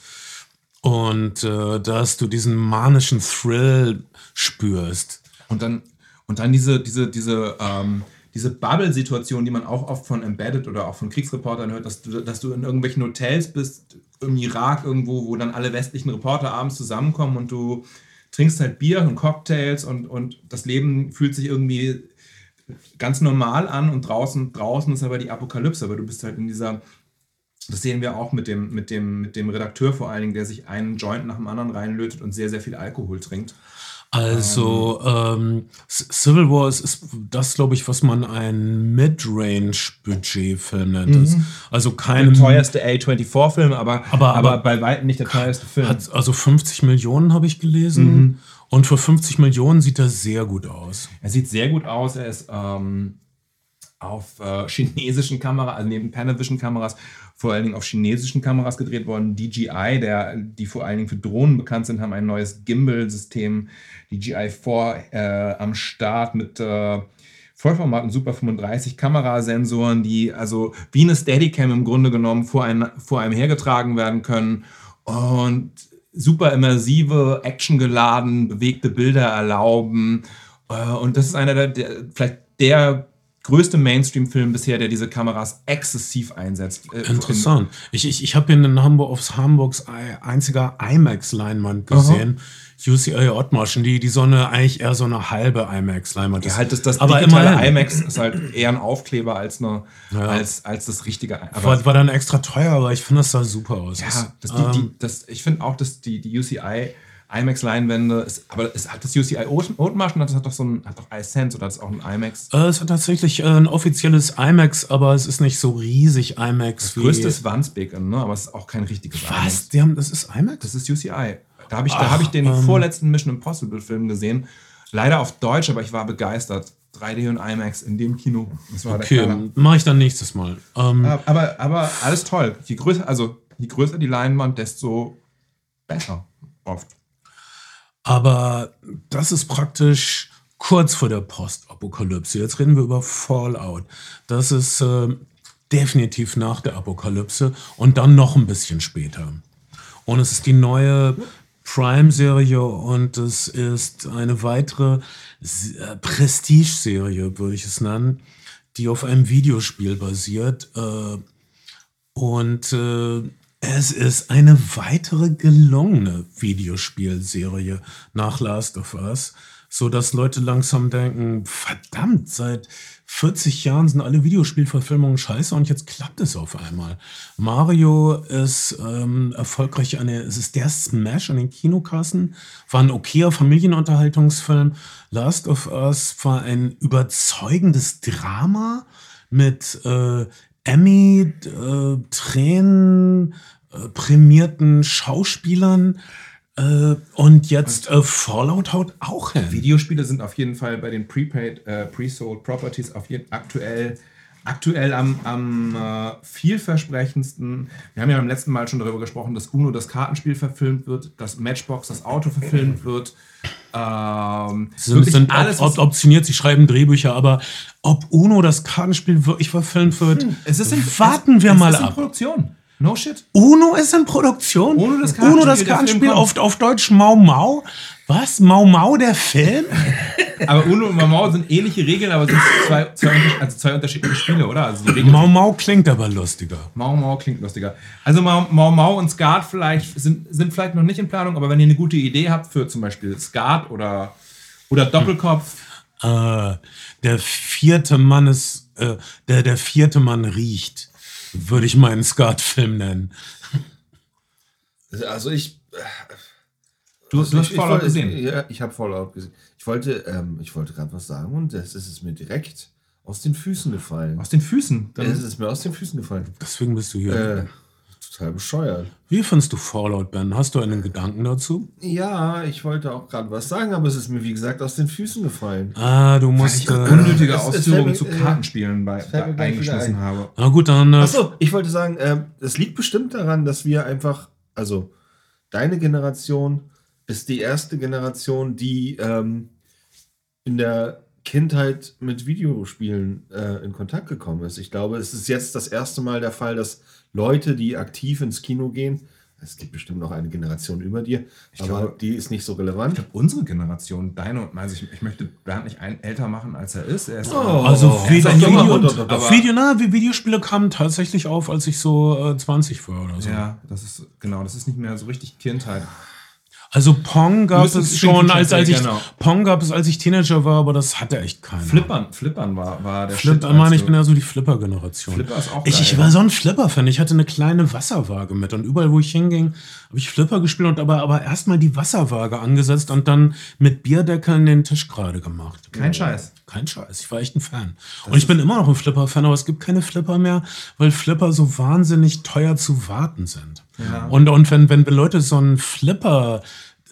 Und äh, dass du diesen manischen Thrill spürst. Und dann, und dann diese, diese, diese, ähm, diese Bubble-Situation, die man auch oft von Embedded oder auch von Kriegsreportern hört, dass du, dass du in irgendwelchen Hotels bist, im Irak irgendwo, wo dann alle westlichen Reporter abends zusammenkommen und du trinkst halt Bier und Cocktails und, und das Leben fühlt sich irgendwie ganz normal an und draußen, draußen ist aber die Apokalypse, aber du bist halt in dieser... Das sehen wir auch mit dem, mit, dem, mit dem Redakteur vor allen Dingen, der sich einen Joint nach dem anderen reinlötet und sehr, sehr viel Alkohol trinkt. Also ähm, Civil War ist, ist das, glaube ich, was man ein Mid-Range-Budget-Film nennt. Mhm. Also kein der teuerste A vierundzwanzig-Film, aber, aber, aber, aber bei weitem nicht der teuerste Film. Hat also fünfzig Millionen, habe ich gelesen. Mhm. Und für fünfzig Millionen sieht er sehr gut aus. Er sieht sehr gut aus. Er ist ähm, auf äh, chinesischen Kameras, also neben Panavision-Kameras, vor allen Dingen auf chinesischen Kameras gedreht worden. D J I, der, die vor allen Dingen für Drohnen bekannt sind, haben ein neues Gimbal-System, D J I vier, äh, am Start mit äh, Vollformat und Super fünfunddreißig Kamerasensoren, die also wie eine Steadicam im Grunde genommen vor, ein, vor einem hergetragen werden können und super immersive, actiongeladen, bewegte Bilder erlauben. Äh, und das ist einer der, der vielleicht der größte Mainstream-Film bisher, der diese Kameras exzessiv einsetzt. Interessant. Ich, ich, ich habe ihn in Hamburg auf Hamburgs einziger IMAX-Leinwand gesehen. Aha. U C I Ottmarschen, die, die so eine, eigentlich eher so eine halbe IMAX-Leinwand ist. Ja, halt das, das aber digitale immerhin. IMAX ist halt eher ein Aufkleber als, eine, ja. als, als das richtige. Aber war, war dann extra teuer, aber ich finde, das sah super aus. Ja, das, die, die, das, ich finde auch, dass die, die U C I IMAX-Leinwände, ist, aber es hat das U C I Othmarschen, das hat doch so ein, hat doch iSense oder hat es auch ein IMAX? Äh, es hat tatsächlich äh, ein offizielles IMAX, aber es ist nicht so riesig IMAX. Das wie größte ist Wandsbek, ne? Aber es ist auch kein richtiges Was? IMAX. Die haben, das ist IMAX? Das ist U C I. Da habe ich, da hab ich den ähm, vorletzten Mission Impossible Film gesehen. Leider auf Deutsch, aber ich war begeistert. drei D und IMAX in dem Kino. Das war okay, mache ich dann nächstes Mal. Ähm, aber, aber alles toll. Je größer, also, je größer die Leinwand, desto besser. Oft. Aber das ist praktisch kurz vor der Postapokalypse. Jetzt reden wir über Fallout. Das ist äh, definitiv nach der Apokalypse und dann noch ein bisschen später. Und es ist die neue Prime-Serie und es ist eine weitere äh, Prestige-Serie, würde ich es nennen, die auf einem Videospiel basiert. Äh, und äh, es ist eine weitere gelungene Videospielserie nach Last of Us, so dass Leute langsam denken, verdammt, seit vierzig Jahren sind alle Videospielverfilmungen scheiße und jetzt klappt es auf einmal. Mario ist ähm, erfolgreich, eine, es ist der Smash an den Kinokassen, war ein okayer Familienunterhaltungsfilm. Last of Us war ein überzeugendes Drama mit äh, Emmy, äh, Tränen, äh, prämierten Schauspielern. Äh, und jetzt äh, Fallout haut auch hin. Videospiele sind auf jeden Fall bei den Prepaid, äh, Pre-Sold Properties auf jeden, aktuell, aktuell am, am äh, vielversprechendsten. Wir haben ja beim letzten Mal schon darüber gesprochen, dass Uno das Kartenspiel verfilmt wird, dass Matchbox das Auto verfilmt wird. Ähm, sind, sind alles, ob, optioniert, sie schreiben Drehbücher, aber ob Uno das Kartenspiel wirklich verfilmt wird, hm, es ist in, warten es, wir es mal ist in ab. Produktion. No shit. Uno ist in Produktion? Uno das Kartenspiel, Uno das Kartenspiel auf, auf Deutsch Mau Mau? Was? Mau Mau, der Film? Aber Uno und Mau Mau sind ähnliche Regeln, aber sind zwei, zwei, also zwei unterschiedliche Spiele, oder? Also die Regeln Mau Mau klingt aber lustiger. Mau Mau klingt lustiger. Also Mau Mau, Mau und Skat vielleicht sind, sind vielleicht noch nicht in Planung, aber wenn ihr eine gute Idee habt für zum Beispiel Skat oder, oder Doppelkopf. Äh, der vierte Mann ist, äh, der, der vierte Mann riecht. Würde ich meinen Skat-Film nennen. Also ich... Du, du hast Fallout wollte, gesehen. Ja, ich habe Fallout gesehen. Ich wollte, ähm, ich wollte gerade was sagen und das ist es mir direkt aus den Füßen gefallen. Aus den Füßen? Dann es ist mir aus den Füßen gefallen. Deswegen bist du hier. Äh, total bescheuert. Wie findest du Fallout, Ben? Hast du einen Gedanken dazu? Ja, ich wollte auch gerade was sagen, aber es ist mir, wie gesagt, aus den Füßen gefallen. Ah, du musst... Weil ich äh, unnötige es- es Ausführungen fällt zu mir- Kartenspielen bei, es fällt mir bei gleich wieder eingeschmissen ein. habe. Na gut, dann... Äh, Achso, ich wollte sagen, ähm, es liegt bestimmt daran, dass wir einfach, also deine Generation ist die erste Generation, die ähm, in der Kindheit mit Videospielen äh, in Kontakt gekommen ist. Ich glaube, es ist jetzt das erste Mal der Fall, dass Leute, die aktiv ins Kino gehen, es gibt bestimmt noch eine Generation über dir, Ich aber glaube- die ist nicht so relevant. Ich glaube, unsere Generation, deine und also ich, ich möchte Bernd nicht ein, älter machen, als er ist. Er ist Oh. Also Oh, Video, er ist ein junger Video, Hund, und, aber- Video, na, wie Videospiele kamen tatsächlich auf, als ich so äh, zwanzig war oder so. Ja, das ist genau, das ist nicht mehr so richtig Kindheit. Also Pong gab müssen es es schon, schon als, als ich genau. Pong gab es, als ich Teenager war, aber das hatte echt keiner. Flippern, Flippern war, war der Flip, Shit, ich meine, als ich du- bin ja so die Flipper-Generation. Flipper ist auch Ich, geil, ich ja. war so ein Flipper-Fan. Ich hatte eine kleine Wasserwaage mit und überall, wo ich hinging, habe ich Flipper gespielt und aber, aber erstmal die Wasserwaage angesetzt und dann mit Bierdeckeln den Tisch gerade gemacht. Kein Scheiß. Kein Scheiß, ich war echt ein Fan. Und ich bin immer noch ein Flipper-Fan, aber es gibt keine Flipper mehr, weil Flipper so wahnsinnig teuer zu warten sind. Ja. Und, und wenn, wenn Leute so einen Flipper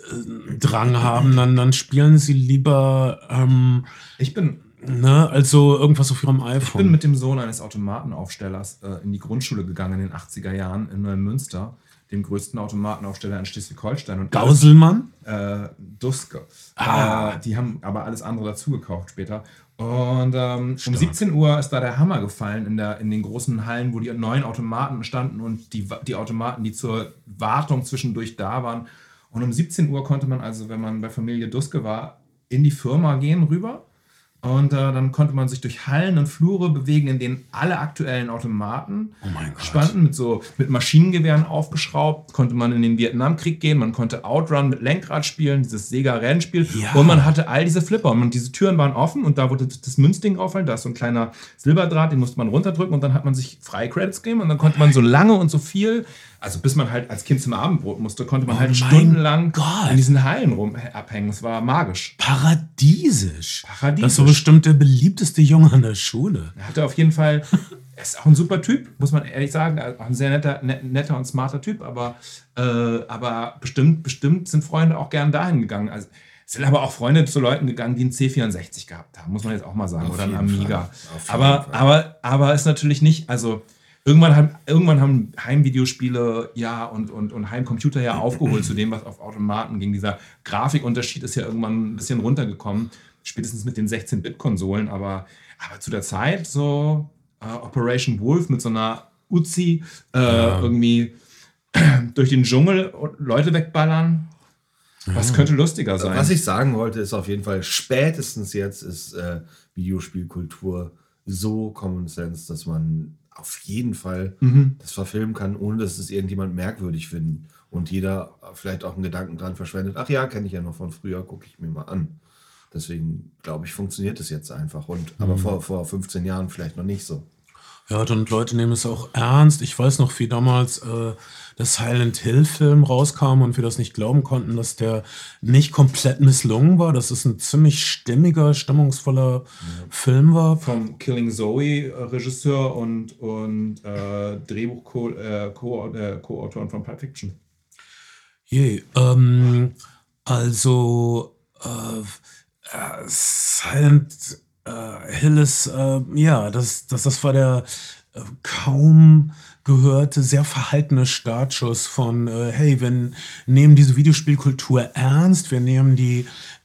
Drang haben, dann, dann spielen sie lieber ähm, Ich bin, ne, also irgendwas auf ihrem ich iPhone. bin mit dem Sohn eines Automatenaufstellers äh, in die Grundschule gegangen in den achtziger Jahren in Neumünster, dem größten Automatenaufsteller in Schleswig-Holstein. Und Gauselmann? äh, Duske. Ah. Äh, die haben aber alles andere dazu gekauft später. Und ähm, um Stark. siebzehn Uhr ist da der Hammer gefallen in, der, in den großen Hallen, wo die neuen Automaten standen und die, die Automaten, die zur Wartung zwischendurch da waren. Und um siebzehn Uhr konnte man also, wenn man bei Familie Duske war, in die Firma gehen rüber. Und äh, dann konnte man sich durch Hallen und Flure bewegen, in denen alle aktuellen Automaten Oh mein Gott. standen, mit so mit Maschinengewehren aufgeschraubt. Konnte man in den Vietnamkrieg gehen, man konnte Outrun mit Lenkrad spielen, dieses Sega-Rennspiel. Ja. Und man hatte all diese Flipper. Und diese Türen waren offen und da wurde das Münzding auffallen. Da ist so ein kleiner Silberdraht, den musste man runterdrücken und dann hat man sich freie Credits gegeben und dann konnte man so lange und so viel, also bis man halt als Kind zum Abendbrot musste, konnte man Oh halt mein stundenlang Gott. in diesen Hallen rum abhängen. Es war magisch. Paradiesisch. Paradiesisch. Das ist so bestimmt der beliebteste Junge an der Schule. Er hatte auf jeden Fall, er ist auch ein super Typ, muss man ehrlich sagen, auch ein sehr netter, net, netter und smarter Typ, aber, äh, aber bestimmt, bestimmt sind Freunde auch gern dahin gegangen. Also, es sind aber auch Freunde zu Leuten gegangen, die einen C vierundsechzig gehabt haben, muss man jetzt auch mal sagen, Auf oder einen jeden Amiga. Fall. Auf jeden Aber, Fall. aber, aber ist natürlich nicht, also irgendwann haben, irgendwann haben Heimvideospiele ja und, und, und Heimcomputer ja aufgeholt zu dem, was auf Automaten ging. Dieser Grafikunterschied ist ja irgendwann ein bisschen runtergekommen, spätestens mit den sechzehn-Bit-Konsolen, aber, aber zu der Zeit so äh, Operation Wolf mit so einer Uzi äh, Ja. irgendwie durch den Dschungel und Leute wegballern. Was könnte lustiger sein? Was ich sagen wollte, ist auf jeden Fall, spätestens jetzt ist äh, Videospielkultur so Common Sense, dass man auf jeden Fall Mhm. das verfilmen kann, ohne dass es irgendjemand merkwürdig findet. Und jeder vielleicht auch einen Gedanken dran verschwendet. Ach ja, kenne ich ja noch von früher, gucke ich mir mal an. Deswegen glaube ich, funktioniert es jetzt einfach. Und, aber vor, vor fünfzehn Jahren vielleicht noch nicht so. Ja, und Leute nehmen es auch ernst. Ich weiß noch, wie damals äh, der Silent Hill-Film rauskam und wir das nicht glauben konnten, dass der nicht komplett misslungen war, dass es ein ziemlich stimmiger, stimmungsvoller Film war. Vom Killing Zoe-Regisseur und, und äh, Drehbuch-Co- äh, Co- äh, Co-Autoren von Pulp Fiction. Je, ähm, also äh, äh, Silent äh, Hill ist, äh, ja, das, das, das war der äh, kaum gehörte, sehr verhaltene Startschuss von, äh, hey, wir nehmen diese Videospielkultur ernst, wir nehmen die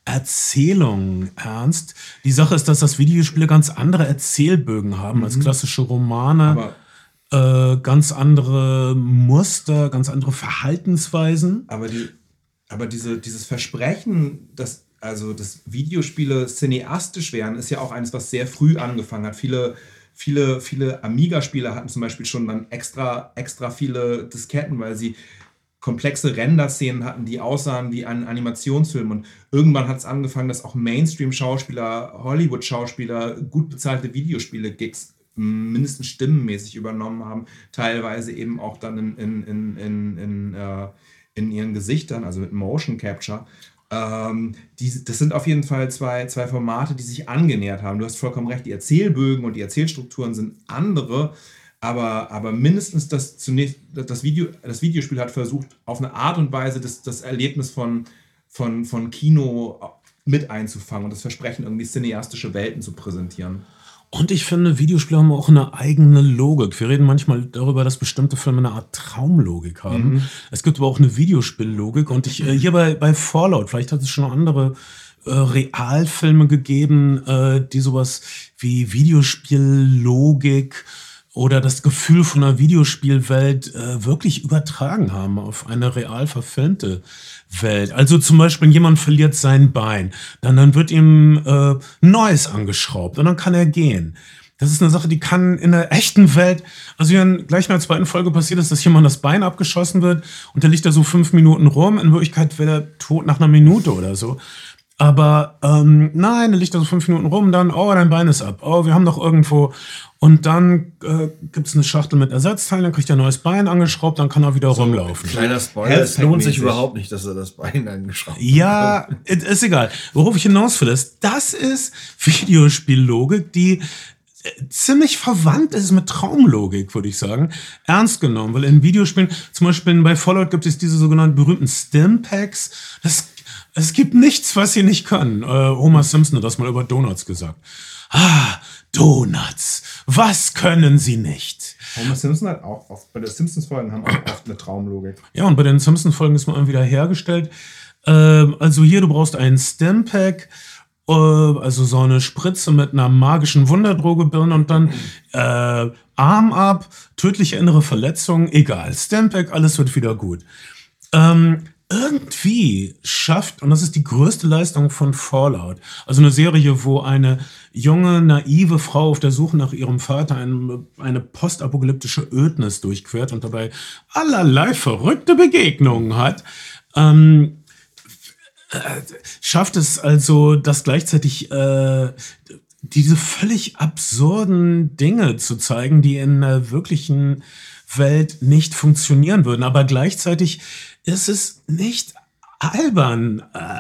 Erzählung ernst. Die Sache ist, dass das Videospiele ganz andere Erzählbögen haben als klassische Romane. Aber Äh, ganz andere Muster, ganz andere Verhaltensweisen. Aber, die, aber diese, dieses Versprechen, dass also dass Videospiele cineastisch wären, ist ja auch eines, was sehr früh angefangen hat. Viele, viele, viele Amiga-Spieler hatten zum Beispiel schon dann extra, extra viele Disketten, weil sie komplexe Render-Szenen hatten, die aussahen wie ein Animationsfilm. Und irgendwann hat es angefangen, dass auch Mainstream-Schauspieler, Hollywood-Schauspieler gut bezahlte Videospiele-Gigs mindestens stimmenmäßig übernommen haben, teilweise eben auch dann in, in, in, in, in, äh, in ihren Gesichtern, also mit Motion Capture. Ähm, die, das sind auf jeden Fall zwei, zwei Formate, die sich angenähert haben. Du hast vollkommen recht, die Erzählbögen und die Erzählstrukturen sind andere, aber, aber mindestens das, zunächst, das, Video, das Videospiel hat versucht, auf eine Art und Weise das, das Erlebnis von, von, von Kino mit einzufangen und das Versprechen, irgendwie cineastische Welten zu präsentieren. Und ich finde, Videospiele haben auch eine eigene Logik. Wir reden manchmal darüber, dass bestimmte Filme eine Art Traumlogik haben. Mhm. Es gibt aber auch eine Videospiellogik. Und ich, äh, hier bei, bei Fallout, vielleicht hat es schon andere äh, Realfilme gegeben, äh, die sowas wie Videospiellogik oder das Gefühl von einer Videospielwelt äh, wirklich übertragen haben auf eine real verfilmte Welt. Also zum Beispiel, jemand verliert sein Bein, dann, dann wird ihm äh, Neues angeschraubt und dann kann er gehen. Das ist eine Sache, die kann in der echten Welt, also hier gleich in der zweiten Folge passiert ist, dass jemand das Bein abgeschossen wird und der liegt da so fünf Minuten rum. In Wirklichkeit wäre er tot nach einer Minute oder so. Aber ähm, nein, der liegt da so fünf Minuten rum, dann, oh, dein Bein ist ab. Oh, wir haben doch irgendwo. Und dann äh, gibt es eine Schachtel mit Ersatzteilen, dann kriegt er ein neues Bein angeschraubt, dann kann er wieder so rumlaufen. Kleiner Spoiler, es lohnt sich überhaupt nicht, dass er das Bein angeschraubt hat. Ja, ist egal. Worauf ich hinaus will, ist, das ist Videospiellogik, die ziemlich verwandt ist mit Traumlogik, würde ich sagen. Ernst genommen, weil in Videospielen, zum Beispiel bei Fallout gibt es diese sogenannten berühmten Stimpacks. Das Es gibt nichts, was sie nicht können. Äh, Homer Simpson hat das mal über Donuts gesagt. Ah, Donuts. Was können sie nicht? Homer Simpson hat auch oft, bei den Simpsons-Folgen haben auch oft eine Traumlogik. Ja, und bei den Simpsons-Folgen ist man immer wieder hergestellt. Äh, also hier, du brauchst einen Stimpack, äh, also so eine Spritze mit einer magischen Wunderdrogebirne und dann äh, Arm ab, tödliche innere Verletzung, egal. Stimpack, alles wird wieder gut. Ähm, Irgendwie schafft, und das ist die größte Leistung von Fallout, also eine Serie, wo eine junge, naive Frau auf der Suche nach ihrem Vater eine, eine postapokalyptische Ödnis durchquert und dabei allerlei verrückte Begegnungen hat, ähm, äh, schafft es also, dass gleichzeitig äh, diese völlig absurden Dinge zu zeigen, die in der wirklichen Welt nicht funktionieren würden, aber gleichzeitig ist es nicht albern.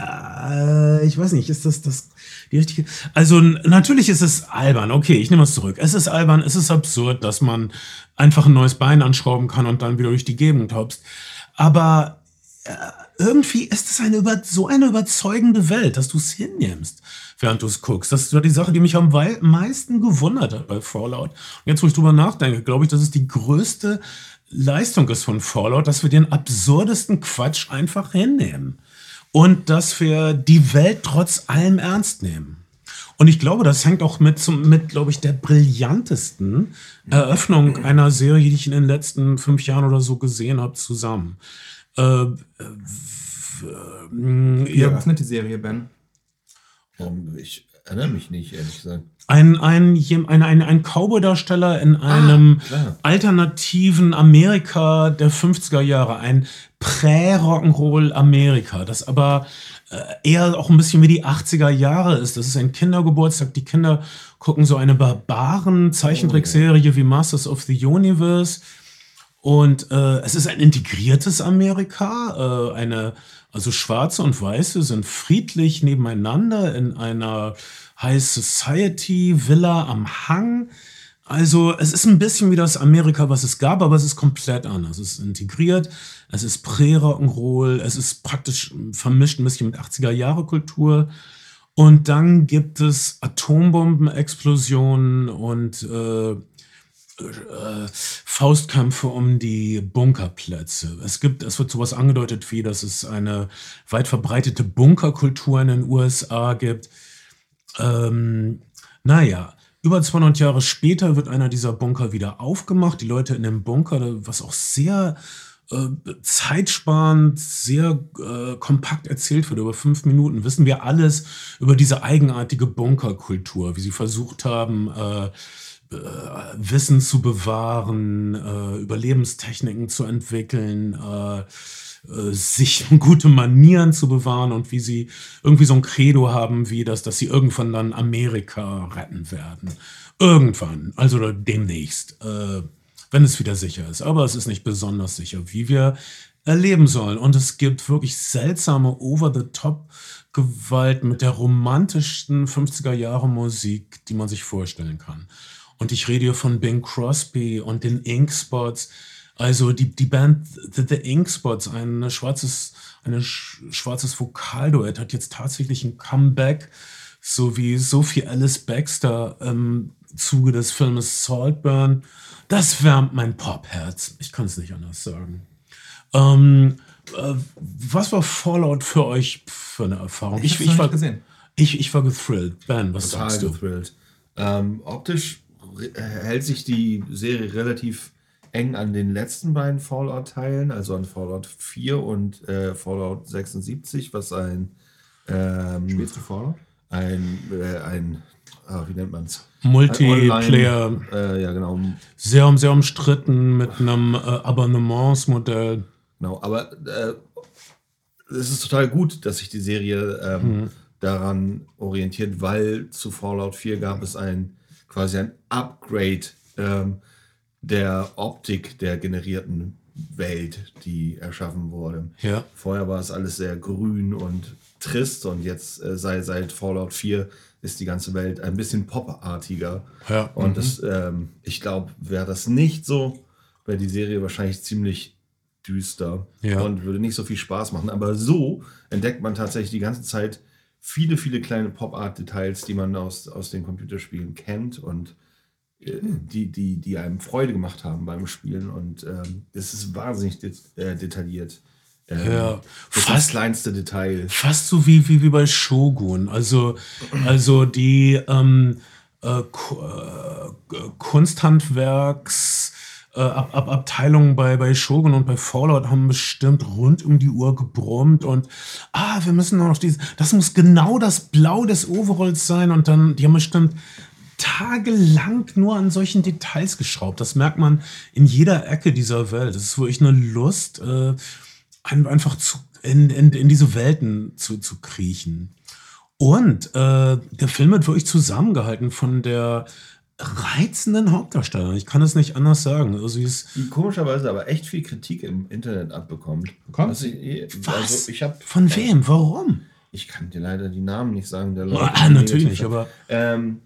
Äh, ich weiß nicht, ist das, das die richtige... Also natürlich ist es albern. Okay, ich nehme es zurück. Es ist albern, es ist absurd, dass man einfach ein neues Bein anschrauben kann und dann wieder durch die Gegend hopst. Aber äh, irgendwie ist es eine über, so eine überzeugende Welt, dass du es hinnimmst, während du es guckst. Das war die Sache, die mich am meisten gewundert hat bei Fallout. Und jetzt, wo ich drüber nachdenke, glaube ich, das ist die größte Leistung ist von Fallout, dass wir den absurdesten Quatsch einfach hinnehmen. Und dass wir die Welt trotz allem ernst nehmen. Und ich glaube, das hängt auch mit, zum, mit glaube ich, der brillantesten Eröffnung einer Serie, die ich in den letzten fünf Jahren oder so gesehen habe, zusammen. Äh, äh, Wie eröffnet die Serie, Ben? Um, ich, erinnere mich nicht, ehrlich gesagt. Ein, ein, ein, ein, ein Cowboy-Darsteller in einem Ah, alternativen Amerika der fünfziger Jahre, ein Prä-Rock'n'Roll-Amerika, das aber äh, eher auch ein bisschen wie die achtziger Jahre ist. Das ist ein Kindergeburtstag, die Kinder gucken so eine Barbaren-Zeichentrickserie wie Masters of the Universe und äh, es ist ein integriertes Amerika, äh, eine, also Schwarze und Weiße sind friedlich nebeneinander in einer High Society Villa am Hang. Also es ist ein bisschen wie das Amerika, was es gab, aber es ist komplett anders. Es ist integriert, es ist Prä-Rock'n'Roll, es ist praktisch vermischt ein bisschen mit achtziger-Jahre-Kultur. Und dann gibt es Atombombenexplosionen und äh, äh, Faustkämpfe um die Bunkerplätze. Es gibt, es wird sowas angedeutet wie, dass es eine weit verbreitete Bunkerkultur in den U S A gibt. Ähm, naja, über zweihundert Jahre später wird einer dieser Bunker wieder aufgemacht. Die Leute in dem Bunker, was auch sehr äh, zeitsparend, sehr äh, kompakt erzählt wird, über fünf Minuten, wissen wir alles über diese eigenartige Bunkerkultur, wie sie versucht haben, äh, äh, Wissen zu bewahren, äh, Überlebenstechniken zu entwickeln, äh, sich gute Manieren zu bewahren und wie sie irgendwie so ein Credo haben, wie das, dass sie irgendwann dann Amerika retten werden. Irgendwann, also demnächst, äh, wenn es wieder sicher ist. Aber es ist nicht besonders sicher, wie wir erleben sollen. Und es gibt wirklich seltsame Over-the-Top-Gewalt mit der romantischsten fünfziger-Jahre-Musik, die man sich vorstellen kann. Und ich rede hier von Bing Crosby und den Ink Spots. Also die, die Band The, The Ink Spots, ein schwarzes, eine sch, schwarzes Vokalduett, hat jetzt tatsächlich ein Comeback, so wie Sophie Alice Baxter im Zuge des Filmes Saltburn. Das wärmt mein Popherz. Ich kann es nicht anders sagen. Ähm, äh, was war Fallout für euch für eine Erfahrung? Ich, ich, ich war gesehen. Ich, ich war gethrilled. Ben, was Total sagst du? gethrilled. Ähm, optisch hält sich die Serie relativ eng an den letzten beiden Fallout-Teilen, also an Fallout vier und äh, Fallout sechsundsiebzig, was ein ähm, Spielst du Fallout? ein, äh, ein ah, wie nennt man es? Multiplayer. Äh, ja, genau. Sehr, sehr umstritten mit einem äh, Abonnementsmodell. Genau, aber äh, es ist total gut, dass sich die Serie ähm, hm. daran orientiert, weil zu Fallout vier gab es ein quasi ein Upgrade ähm, der Optik der generierten Welt, die erschaffen wurde. Ja. Vorher war es alles sehr grün und trist und jetzt äh, seit, seit Fallout vier ist die ganze Welt ein bisschen popartiger. Ja. Und Mhm. das, ähm, ich glaube, wäre das nicht so, wäre die Serie wahrscheinlich ziemlich düster Ja. und würde nicht so viel Spaß machen. Aber so entdeckt man tatsächlich die ganze Zeit viele, viele kleine Pop-Art-Details, die man aus, aus den Computerspielen kennt und Die, die, die einem Freude gemacht haben beim Spielen. Und ähm, es ist wahnsinnig det äh, detailliert. Ähm, Ja, das ist das fast, kleinste Detail. fast so wie, wie, wie bei Shogun. Also, also die ähm, äh, Ku- äh, Kunsthandwerks äh, Ab Ab Abteilungen bei, bei Shogun und bei Fallout haben bestimmt rund um die Uhr gebrummt und ah, wir müssen noch dieses, das muss genau das Blau des Overalls sein und dann, die haben bestimmt tagelang nur an solchen Details geschraubt. Das merkt man in jeder Ecke dieser Welt. Das ist wirklich eine Lust, äh, ein- einfach zu, in, in, in diese Welten zu, zu kriechen. Und äh, der Film wird wirklich zusammengehalten von der reizenden Hauptdarstellerin. Ich kann es nicht anders sagen. Also sie ist, Die komischerweise aber echt viel Kritik im Internet abbekommt. Bekommt? Also, ich, was? also ich habe Von wem? Warum? Ich kann dir leider die Namen nicht sagen der Leute. Ah, die natürlich negativ nicht, sind. aber Ähm,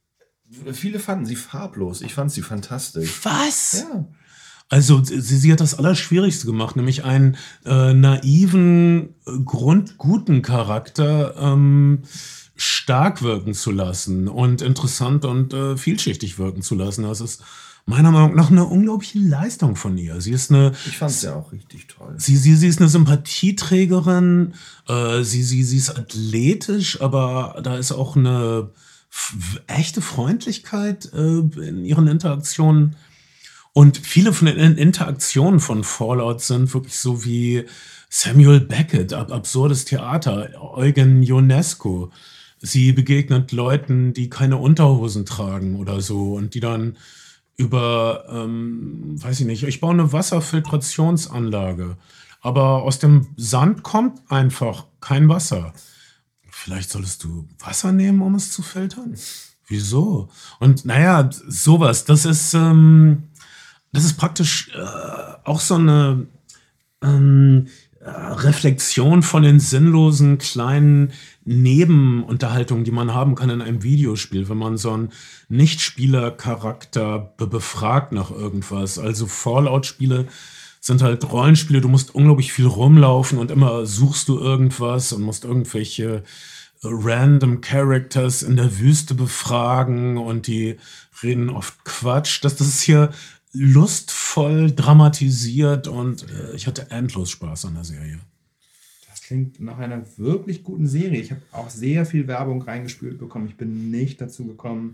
viele fanden sie farblos. Ich fand sie fantastisch. was? Ja. Also sie, sie hat das Allerschwierigste gemacht, nämlich einen äh, naiven, äh, grundguten Charakter ähm, stark wirken zu lassen und interessant und äh, vielschichtig wirken zu lassen. Das ist meiner Meinung nach eine unglaubliche Leistung von ihr. Sie ist eine, Ich fand sie auch richtig toll. sie, sie, sie ist eine Sympathieträgerin, äh, sie, sie, sie ist athletisch, aber da ist auch eine f- echte Freundlichkeit äh, in ihren Interaktionen. Und viele von den In- Interaktionen von Fallout sind wirklich so wie Samuel Beckett, ab absurdes Theater, Eugen Ionesco. sie begegnet Leuten, die keine Unterhosen tragen oder so und die dann über, ähm, weiß ich nicht, ich baue eine Wasserfiltrationsanlage, aber aus dem Sand kommt einfach kein Wasser. Vielleicht solltest du Wasser nehmen, um es zu filtern? Wieso? Und naja, sowas, das ist, ähm, das ist praktisch äh, auch so eine ähm, Reflexion von den sinnlosen kleinen Nebenunterhaltungen, die man haben kann in einem Videospiel, wenn man so einen Nichtspieler-Charakter be- befragt nach irgendwas. Also Fallout-Spiele sind halt Rollenspiele, du musst unglaublich viel rumlaufen und immer suchst du irgendwas und musst irgendwelche random Characters in der Wüste befragen und die reden oft Quatsch. Das, das ist hier lustvoll dramatisiert und äh, ich hatte endlos Spaß an der Serie. Das klingt nach einer wirklich guten Serie. Ich habe auch sehr viel Werbung reingespült bekommen. Ich bin nicht dazu gekommen,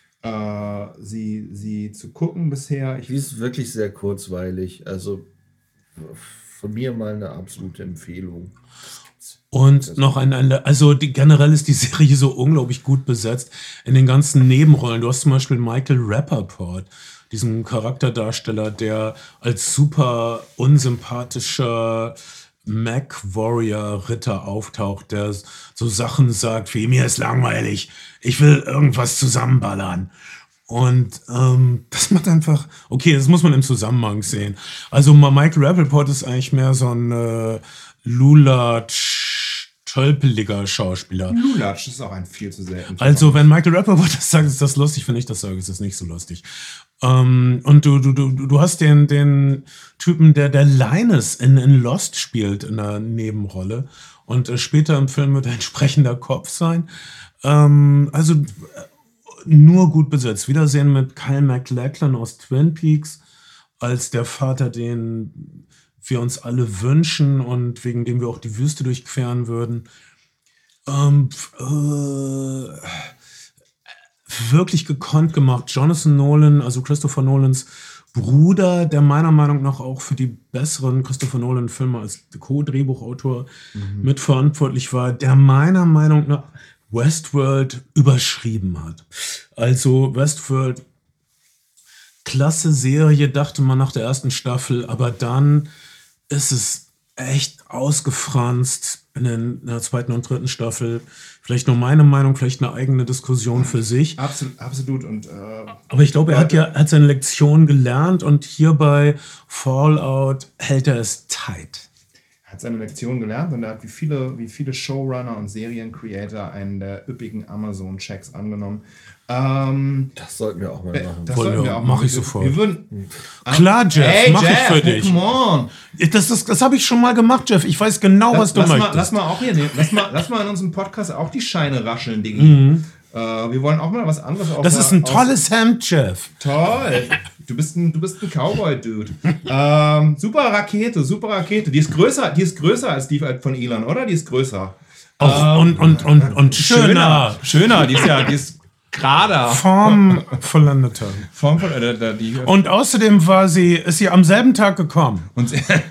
äh, sie, sie zu gucken bisher. Ich Die ist wirklich sehr kurzweilig. Also von mir mal eine absolute Empfehlung. Und noch ein, ein also die, generell ist die Serie so unglaublich gut besetzt in den ganzen Nebenrollen. Du hast zum Beispiel Michael Rappaport, diesen Charakterdarsteller, der als super unsympathischer Mac-Warrior-Ritter auftaucht, der so Sachen sagt wie, mir ist langweilig, ich will irgendwas zusammenballern. Und ähm, das macht einfach, okay, das muss man im Zusammenhang sehen. Also Michael Rappaport ist eigentlich mehr so ein äh, Lulatsch, tölpeliger Schauspieler. Lulatsch ist auch ein viel zu selten. Also wenn Michael Rappaport das sagt, ist das lustig. Wenn ich das sage, ist das nicht so lustig. Ähm, und du, du, du, du hast den, den Typen, der der Linus in, in Lost spielt, in einer Nebenrolle. Und äh, später im Film wird er entsprechender Kopf sein. Ähm, also äh, nur gut besetzt. Wiedersehen mit Kyle MacLachlan aus Twin Peaks als der Vater, den wir uns alle wünschen und wegen dem wir auch die Wüste durchqueren würden. Ähm, äh, wirklich gekonnt gemacht. Jonathan Nolan, also Christopher Nolans Bruder, der meiner Meinung nach auch für die besseren Christopher Nolan-Filme als Co-Drehbuchautor mhm. mitverantwortlich war, der meiner Meinung nach Westworld überschrieben hat. Also Westworld, klasse Serie, dachte man nach der ersten Staffel, aber dann ist es echt ausgefranst in, den, in der zweiten und dritten Staffel. Vielleicht nur meine Meinung, vielleicht eine eigene Diskussion für sich. Absolut, absolut. Und, äh, aber ich glaube, er hat ja hat seine Lektion gelernt und hier bei Fallout hält er es tight. Er hat seine Lektion gelernt und er hat wie viele, wie viele Showrunner und Seriencreator einen der üppigen Amazon-Checks angenommen. Ähm, das sollten wir auch mal machen. Das sollten wir auch mach machen. ich sofort. Wir würden, Klar, Jeff, hey, mach Jeff, ich für dich. Come on. Das, das, das habe ich schon mal gemacht, Jeff. Ich weiß genau, lass, was du lass möchtest. Mal, lass mal auch hier, lass mal, lass mal in unserem Podcast auch die Scheine rascheln, Diggi. Mhm. Äh, wir wollen auch mal was anderes. Auch das mal ist ein aus, tolles Hemd, Jeff. Toll. Du bist ein, du bist ein Cowboy-Dude. ähm, super Rakete, super Rakete. Die ist größer, die ist größer als die von Elon, oder? Die ist größer. Auch, ähm, und, und, und, und schöner. Schöner. Schöner, die ist ja, die ist gerader. Formvollendeter. Formvollendeter. Die und außerdem war sie, ist sie am selben Tag gekommen. Und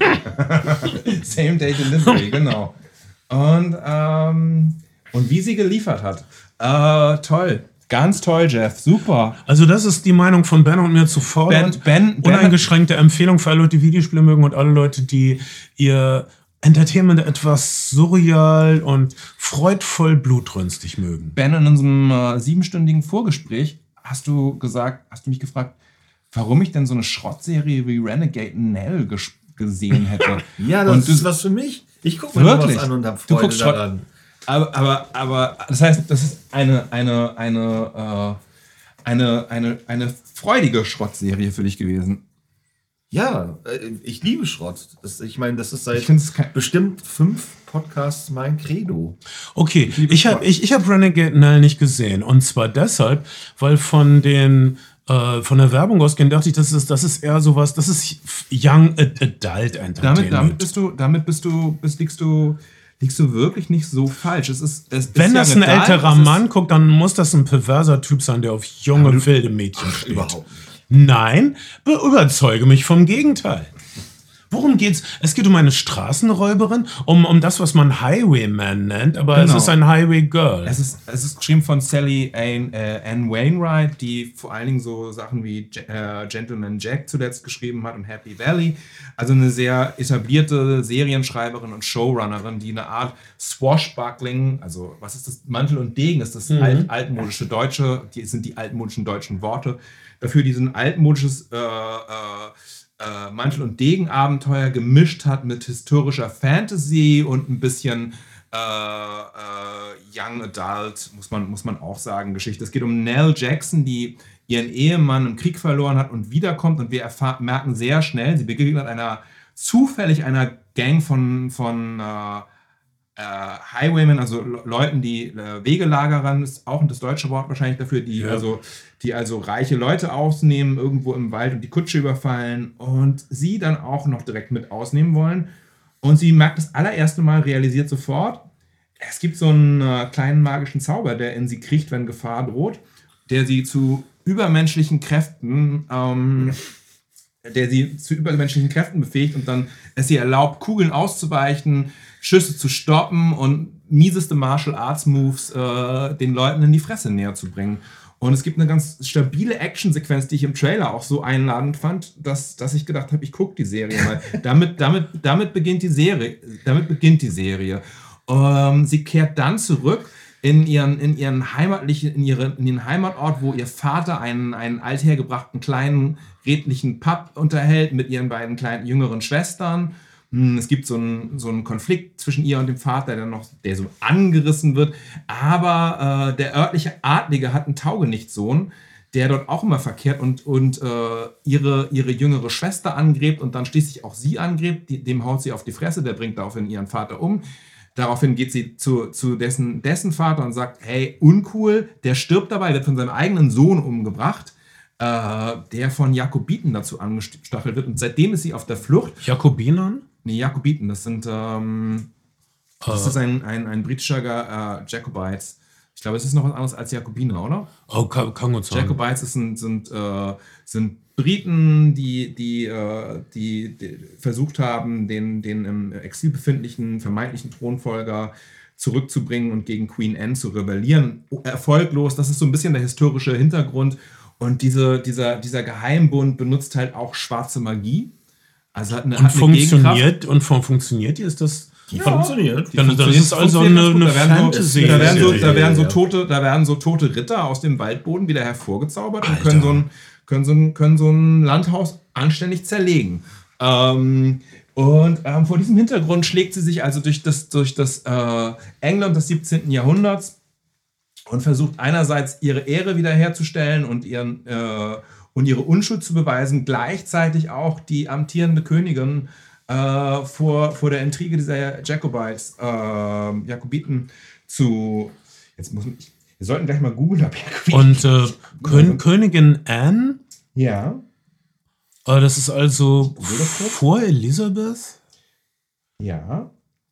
Same Day Delivery, genau. Und, ähm, und wie sie geliefert hat. Äh, toll. Ganz toll, Jeff. Super. Also das ist die Meinung von Ben und mir zu Fallout. Ben, Ben, Uneingeschränkte Empfehlung für alle Leute, die Videospiele mögen und alle Leute, die ihr Entertainment etwas surreal und freudvoll blutrünstig mögen. Ben, in unserem äh, siebenstündigen Vorgespräch hast du gesagt, hast du mich gefragt, warum ich denn so eine Schrottserie wie Renegade Nell ges- gesehen hätte. Ja, das und du, ist was für mich. Ich gucke mir was an und habe Freude du guckst daran. Aber, aber, aber das heißt, das ist eine, eine, eine, äh, eine, eine, eine freudige Schrottserie für dich gewesen. Ja, ich liebe Schrott. Das, ich meine, das ist seit ich kein... bestimmt fünf Podcasts mein Credo. Okay, ich, ich habe ich, ich hab Renegade Nell nicht gesehen. Und zwar deshalb, weil von den äh, von der Werbung ausgehend dachte ich, das ist, das ist eher sowas, das ist Young Adult Entertainment. Damit, damit bist du, damit bist du, bist, liegst du, liegst du wirklich nicht so falsch. Es ist, es Wenn ist das ja ein Adult, älterer Mann guckt, dann muss das ein perverser Typ sein, der auf junge, Ach, wilde Mädchen steht. Überhaupt nicht. Nein, be- überzeuge mich vom Gegenteil. worum geht's? Es geht um eine Straßenräuberin, um, um das, was man Highwayman nennt, aber Genau. es ist ein Highway Girl. Es ist, es ist geschrieben von Sally Ann, äh, Ann Wainwright, die vor allen Dingen so Sachen wie äh, Gentleman Jack zuletzt geschrieben hat und Happy Valley. Also eine sehr etablierte Serienschreiberin und Showrunnerin, die eine Art Swashbuckling, also was ist das? Mantel und Degen ist das Mhm. alt, altmodische Deutsche, die sind die altmodischen deutschen Worte. Dafür diesen altmodisches äh, äh, äh, Mantel- und Degen-Abenteuer gemischt hat mit historischer Fantasy und ein bisschen äh, äh, Young Adult, muss man, muss man auch sagen, Geschichte. Es geht um Nell Jackson, die ihren Ehemann im Krieg verloren hat und wiederkommt, und wir erfahr- merken sehr schnell, sie begegnet einer zufällig einer Gang von, von äh, äh, Highwaymen, also Le- Leuten, die äh, Wegelagerern, ist auch das deutsche Wort wahrscheinlich dafür, die, Ja. also, die also reiche Leute ausnehmen irgendwo im Wald und die Kutsche überfallen und sie dann auch noch direkt mit ausnehmen wollen. Und sie merkt das allererste Mal, realisiert sofort, es gibt so einen äh, kleinen magischen Zauber, der in sie kriecht, wenn Gefahr droht, der sie zu übermenschlichen Kräften, ähm, der sie zu übermenschlichen Kräften befähigt und dann es ihr erlaubt, Kugeln auszuweichen, Schüsse zu stoppen und mieseste Martial Arts Moves äh, den Leuten in die Fresse näher zu bringen. Und es gibt eine ganz stabile Actionsequenz, die ich im Trailer auch so einladend fand, dass, dass ich gedacht habe, ich gucke die Serie mal. damit, damit, damit beginnt die Serie. Damit beginnt die Serie. Ähm, sie kehrt dann zurück in ihren, in ihren heimatlichen, in ihren, in den Heimatort, wo ihr Vater einen, einen althergebrachten kleinen redlichen Pub unterhält mit ihren beiden kleinen jüngeren Schwestern. Hm, Es gibt so einen, so einen Konflikt zwischen ihr und dem Vater, der noch, der so angerissen wird. Aber äh, der örtliche Adlige hat einen Taugenichtsohn, der dort auch immer verkehrt und, und äh, ihre, ihre jüngere Schwester angrebt und dann schließlich auch sie angrebt. Die, dem haut sie auf die Fresse, der bringt daraufhin ihren Vater um. Daraufhin geht sie zu, zu dessen, dessen Vater und sagt, hey, uncool, der stirbt dabei, wird von seinem eigenen Sohn umgebracht, äh, der von Jakobiten dazu angestachelt wird. Und seitdem ist sie auf der Flucht. Jakobinern? Nee, Jakobiten, das sind, ähm, das Äh. ist ein, ein, ein britischer äh, Jacobites. Ich glaube, es ist noch was anderes als Jakobiner, oder? Oh, kann, kann gut sein. Jacobites sind, sind, äh, sind Briten, die, die, äh, die, die versucht haben, den, den im Exil befindlichen vermeintlichen Thronfolger zurückzubringen und gegen Queen Anne zu rebellieren. Erfolglos, das ist so ein bisschen der historische Hintergrund. Und diese, dieser, dieser Geheimbund benutzt halt auch schwarze Magie. Also hat eine, Und hat eine Gegenkraft. funktioniert, und von, funktioniert die? Ist das... Die funktioniert. Die Dann, das funktioniert. ist also funktioniert eine, ganz eine gut. Da werden so- Fantasy. Da werden so, da Serie, werden so ja. tote, da werden so tote Ritter aus dem Waldboden wieder hervorgezaubert und Alter. können so ein, können so ein, können so ein Landhaus anständig zerlegen. Ähm, und ähm, vor diesem Hintergrund schlägt sie sich also durch das, durch das äh, England des siebzehnten. Jahrhunderts und versucht einerseits ihre Ehre wiederherzustellen und, ihren, äh, und ihre Unschuld zu beweisen, gleichzeitig auch die amtierende Königin äh, vor, vor der Intrige dieser Jacobites, äh, Jakobiten zu. Jetzt muss ich, wir sollten gleich mal googeln, ob Jakobiten. Und äh, Kön Königin Anne, ja. äh, das ist also Google das kurz. vor Elisabeth? Ja.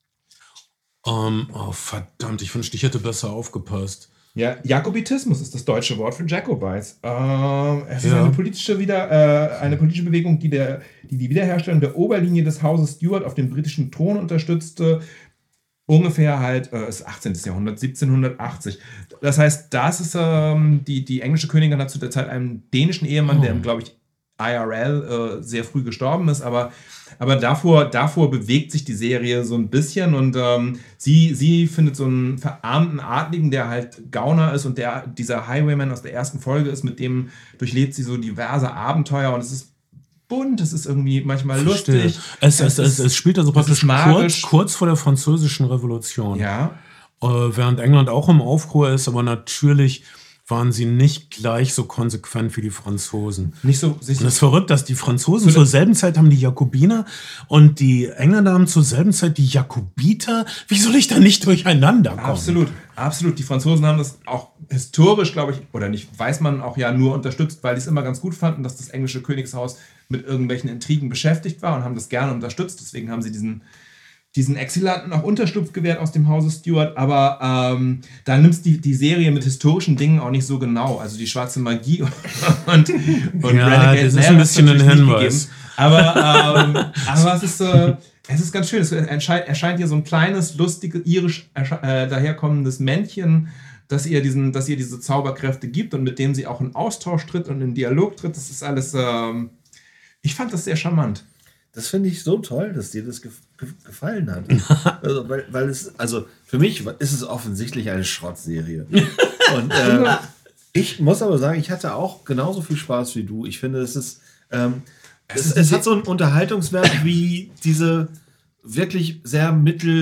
Ähm, oh, verdammt, ich wünschte, ich hätte besser aufgepasst. Ja, Jakobitismus ist das deutsche Wort für Jacobites. Ähm, es ist Ja. eine politische, Wieder, äh, eine politische Bewegung, die, der, die die Wiederherstellung der Oberlinie des Hauses Stuart auf dem britischen Thron unterstützte. Ungefähr halt, äh, ist achtzehnten. Jahrhundert, siebzehnhundertachtzig. Das heißt, das ist ähm, die, die englische Königin hat zu der Zeit einen dänischen Ehemann, Oh. der, glaube ich, I R L äh, sehr früh gestorben ist, aber, aber davor, davor bewegt sich die Serie so ein bisschen und ähm, sie, sie findet so einen verarmten Adligen, der halt Gauner ist und der dieser Highwayman aus der ersten Folge ist, mit dem durchlebt sie so diverse Abenteuer und es ist bunt, es ist irgendwie manchmal Verstehe. lustig. Es, es, es, es spielt also praktisch ist magisch. kurz, kurz vor der Französischen Revolution. Ja, Äh, während England auch im Aufruhr ist, aber natürlich waren sie nicht gleich so konsequent wie die Franzosen. nicht so. Sich Und es ist verrückt, dass die Franzosen zur selben Zeit haben die Jakobiner und die Engländer haben zur selben Zeit die Jakobiter. Wie soll ich da nicht durcheinander kommen? Absolut, absolut. Die Franzosen haben das auch historisch, glaube ich, oder nicht, weiß man auch ja nur unterstützt, weil die es immer ganz gut fanden, dass das englische Königshaus mit irgendwelchen Intrigen beschäftigt war und haben das gerne unterstützt. Deswegen haben sie diesen, diesen Exilanten auch Unterschlupf gewährt aus dem Hause Stuart. Aber ähm, da nimmst die, die Serie mit historischen Dingen auch nicht so genau. Also die schwarze Magie und, und Ja, Renegade das ist Mare ein bisschen ein natürlich nicht Hinweis. gegeben. Aber, ähm, aber es ist, äh, es ist ganz schön. Es erscheint, erscheint hier so ein kleines, lustiges, irisch äh, daherkommendes Männchen, dass ihr, diesen, dass ihr diese Zauberkräfte gibt und mit dem sie auch in Austausch tritt und in Dialog tritt. Das ist alles, ähm, ich fand das sehr charmant. Das finde ich so toll, dass dir das ge ge gefallen hat. also, weil, weil es, also für mich ist es offensichtlich eine Schrottserie. Und äh, ich muss aber sagen, ich hatte auch genauso viel Spaß wie du. Ich finde, es ist, ähm, es, es, es hat so einen Unterhaltungswert wie diese wirklich sehr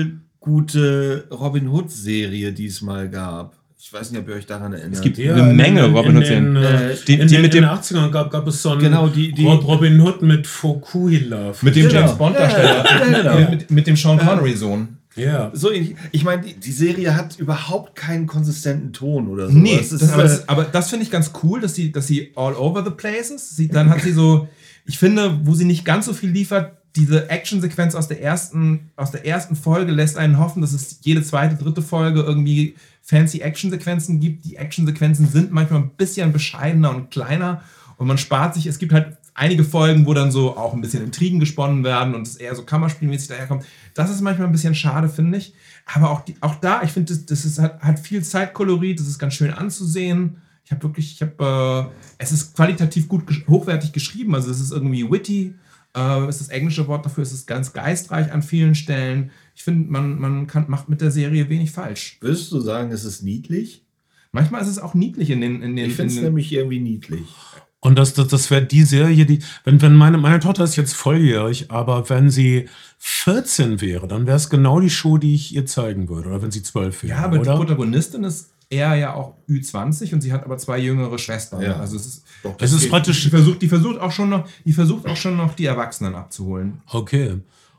mittelgute Robin Hood-Serie, die es mal gab. Ich weiß nicht, ob ihr euch daran erinnert. Es gibt Ja, eine Menge in, Robin in, Hood-Serien. Äh, die, in, die in mit den dem achtzigern gab, gab es so einen genau, die, die, Robin Hood mit Fukuhila. Mit dem Genau. James Bond-Darsteller. Ja, ja, genau. Ja, mit, mit dem Sean Connery-Sohn. Ja. So, ich, ich meine, die, die Serie hat überhaupt keinen konsistenten Ton oder so. Nee, es ist, das, aber, äh, das, aber das finde ich ganz cool, dass sie, dass sie all over the place ist. Sie, dann hat sie so, ich finde, wo sie nicht ganz so viel liefert, diese Actionsequenz aus der ersten, aus der ersten Folge lässt einen hoffen, dass es jede zweite, dritte Folge irgendwie fancy Actionsequenzen gibt. Die Actionsequenzen sind manchmal ein bisschen bescheidener und kleiner und man spart sich, es gibt halt einige Folgen, wo dann so auch ein bisschen Intrigen gesponnen werden und es eher so kammerspielmäßig daherkommt. Das ist manchmal ein bisschen schade, finde ich. Aber auch, die, auch da, ich finde, das, das ist halt, hat viel Zeitkolorit, das ist ganz schön anzusehen. Ich habe wirklich, ich habe, äh, es ist qualitativ gut, hochwertig geschrieben, also es ist irgendwie witty, äh, ist das englische Wort dafür, es ist ganz geistreich an vielen Stellen. Ich finde, man, man kann, macht mit der Serie wenig falsch. Würdest du sagen, es ist niedlich? Manchmal ist es auch niedlich in den... In den Ich finde es in den, nämlich irgendwie niedlich. Und das, das, das wäre die Serie, die, wenn, wenn meine, meine Tochter ist jetzt volljährig, aber wenn sie vierzehn wäre, dann wäre es genau die Show, die ich ihr zeigen würde. Oder wenn sie zwölf wäre, ja, aber oder? die Protagonistin ist eher ja auch Ü zwanzig und sie hat aber zwei jüngere Schwestern. Ja. Also es ist, Doch, Es ist geht. praktisch... die, versucht, die, versucht auch schon noch, die versucht auch schon noch die Erwachsenen abzuholen. Okay,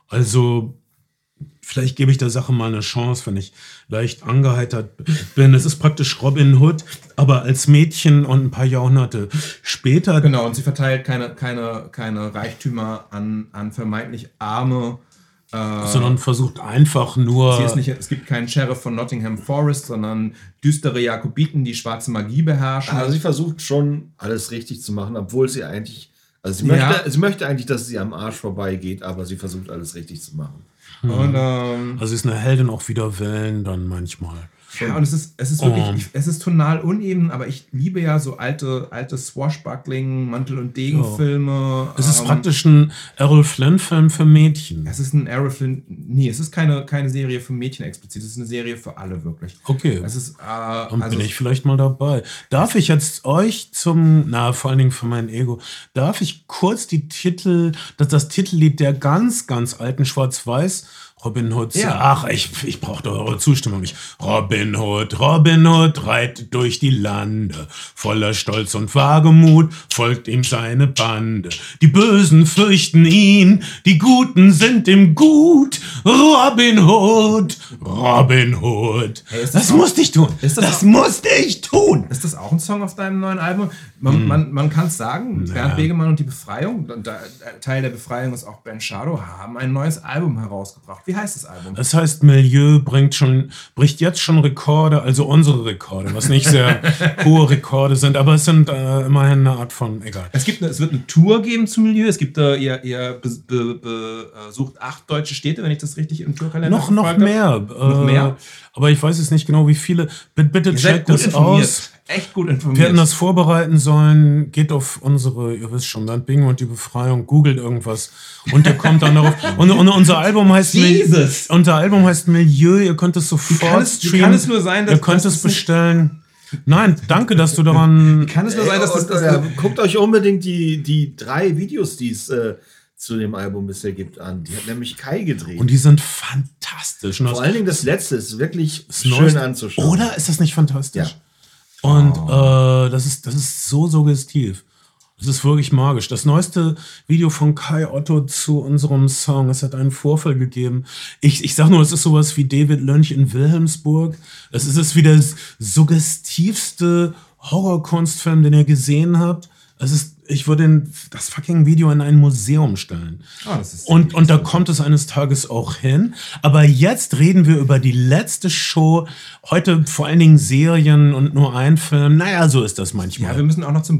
also vielleicht gebe ich der Sache mal eine Chance, wenn ich leicht angeheitert bin. Es ist praktisch Robin Hood, aber als Mädchen und ein paar Jahrhunderte später. Genau, und sie verteilt keine, keine, keine Reichtümer an, an vermeintlich Arme. Äh, Sondern versucht einfach nur... sie ist nicht, es gibt keinen Sheriff von Nottingham Forest, sondern düstere Jakobiten, die schwarze Magie beherrschen. Also sie versucht schon, alles richtig zu machen, obwohl sie eigentlich... Also sie Ja. möchte, sie möchte eigentlich, dass es ihr am Arsch vorbeigeht, aber sie versucht, alles richtig zu machen. und, ähm, Also ist eine Heldin auch wider Wellen dann manchmal. ja, und es ist, es ist wirklich, Oh. ich, es ist tonal uneben, aber ich liebe ja so alte, alte Swashbuckling, Mantel- und Degen-Filme. Es ist ähm, praktisch ein Errol Flynn-Film für Mädchen. Es ist ein Errol Flynn. Nee, es ist keine, keine Serie für Mädchen explizit. Es ist eine Serie für alle, wirklich. Okay. Es ist, äh, Dann also bin ich vielleicht mal dabei. Darf ich jetzt euch zum, na, vor allen Dingen für mein Ego, darf ich kurz die Titel, das, das Titellied der ganz, ganz alten Schwarz-Weiß Robin Hood. Ja. Ach, ich, ich brauchte eure Zustimmung nicht. Robin Hood, Robin Hood reitet durch die Lande. Voller Stolz und Wagemut folgt ihm seine Bande. Die Bösen fürchten ihn, die Guten sind ihm gut. Robin Hood, Robin Hood. Hey, ist das das auch- musste ich tun. ist das das auch- musste ich tun. ist das auch ein Song auf deinem neuen Album? Man, man, man kann es sagen, Bernd Begemann und die Befreiung, und da, Teil der Befreiung ist auch Ben Shadow, haben ein neues Album herausgebracht. Wie heißt das Album? Es heißt, Milieu bringt schon, bricht jetzt schon Rekorde, also unsere Rekorde, was nicht sehr hohe Rekorde sind, aber es sind äh, immerhin eine Art von, egal. Es, gibt eine, es wird eine Tour geben zum Milieu. Es gibt, äh, ihr, ihr besucht be, be, besucht acht deutsche Städte, wenn ich das richtig im Tourkalender Noch, noch verfolgt mehr. habe. Noch äh, mehr? Aber ich weiß jetzt nicht genau, wie viele. Bitte, bitte Ihr seid checkt gut das informiert. aus. Echt gut Wir hätten informiert. das vorbereiten sollen. Geht auf unsere, ihr wisst schon, Land Bing und die Befreiung, googelt irgendwas und ihr kommt dann darauf. Und, und unser Album heißt Mil- Jesus! Unser Album heißt Milieu. Ihr könnt es sofort kann es- wie streamen. kann es nur sein, dass- ihr könnt dass es es nicht- bestellen. Nein, danke, dass du daran. Kann es nur sein, dass das, Und, das, äh, guckt euch unbedingt die, die drei Videos, die es äh, zu dem Album bisher gibt, an. Die hat nämlich Kai gedreht. Und die sind fantastisch. Und das- Vor allen Dingen das letzte ist wirklich das schön Neueste- anzuschauen. Oder ist das nicht fantastisch? Ja. Und äh, das, ist, das ist so suggestiv. Das ist wirklich magisch. Das neueste Video von Kai Otto zu unserem Song, es hat einen Vorfall gegeben. Ich, ich sag nur, es ist sowas wie David Lynch in Wilhelmsburg. Es ist es wie der suggestivste Horrorkunstfilm, den ihr gesehen habt. Es ist, ich würde den, das fucking Video in ein Museum stellen. Ah, das ist und, und da kommt es eines Tages auch hin. Aber jetzt reden wir über die letzte Show. Heute vor allen Dingen Serien und nur ein Film. Naja, so ist das manchmal. ja, wir müssen auch noch zum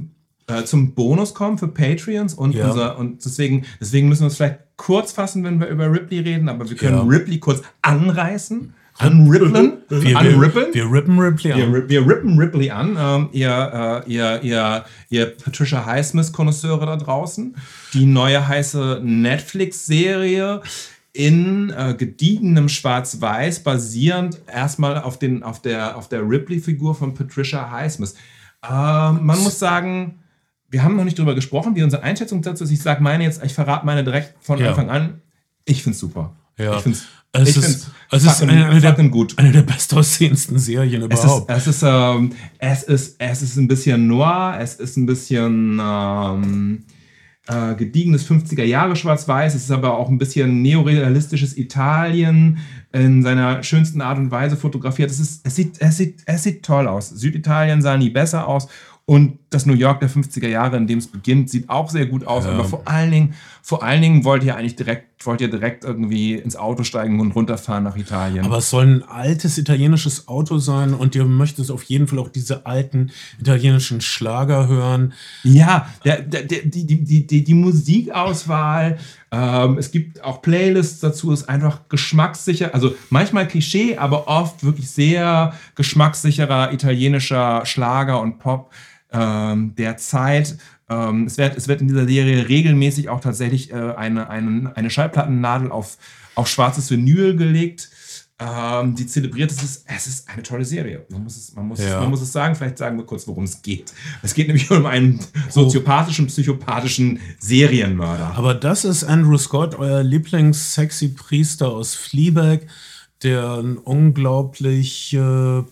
äh, zum Bonus kommen für Patreons und Ja. unser und deswegen, deswegen müssen wir uns vielleicht kurz fassen, wenn wir über Ripley reden, aber wir können Ja. Ripley kurz anreißen, anrippeln, Wir, wir, anrippeln. wir rippen Ripley Wir, an. ri- wir rippen Ripley an, ähm, ihr, äh, ihr, ihr, ihr Patricia Highsmith-Konnoisseure da draußen. Die neue heiße Netflix-Serie in äh, gediegenem Schwarz-Weiß, basierend erstmal auf, den, auf der, auf der Ripley-Figur von Patricia Highsmith. Ähm, man muss sagen, wir haben noch nicht drüber gesprochen, wie unsere Einschätzung dazu ist. Ich sage meine jetzt, ich verrate meine direkt von Ja. Anfang an. Ich finde es super. Ja. Ich finde es Es ich ist, find's es ist fucking- eine, eine, der, fucking gut. eine der bestaussehendsten Serien Es ist, überhaupt. es, ist, ähm, es, ist, es ist ein bisschen noir, es ist ein bisschen ähm, äh, gediegenes fünfziger Jahre Schwarz-Weiß, es ist aber auch ein bisschen neorealistisches Italien in seiner schönsten Art und Weise fotografiert. Es, ist, es, sieht, es, sieht, es sieht toll aus. Süditalien sah nie besser aus. Und das New York der fünfziger Jahre, in dem es beginnt, sieht auch sehr gut aus. Ja. Aber vor allen Dingen, vor allen Dingen wollt ihr eigentlich direkt, wollt ihr direkt irgendwie ins Auto steigen und runterfahren nach Italien. Aber es soll ein altes italienisches Auto sein und ihr möchtet auf jeden Fall auch diese alten italienischen Schlager hören. Ja, der, der, der, die, die, die, die, die Musikauswahl, ähm, es gibt auch Playlists dazu, ist einfach geschmackssicher, also manchmal Klischee, aber oft wirklich sehr geschmackssicherer italienischer Schlager und Pop ähm, der Zeit. Ähm, es, wird, es wird in dieser Serie regelmäßig auch tatsächlich äh, eine, eine, eine Schallplattennadel auf, auf schwarzes Vinyl gelegt. Ähm, die zelebriert, es ist, es ist eine tolle Serie. Man muss, es, man, muss, Ja. man muss es sagen, vielleicht sagen wir kurz, worum es geht. Es geht nämlich um einen soziopathischen, psychopathischen Serienmörder. Aber das ist Andrew Scott, euer Lieblings-Sexy-Priester aus Fleabag, der ein unglaublich äh,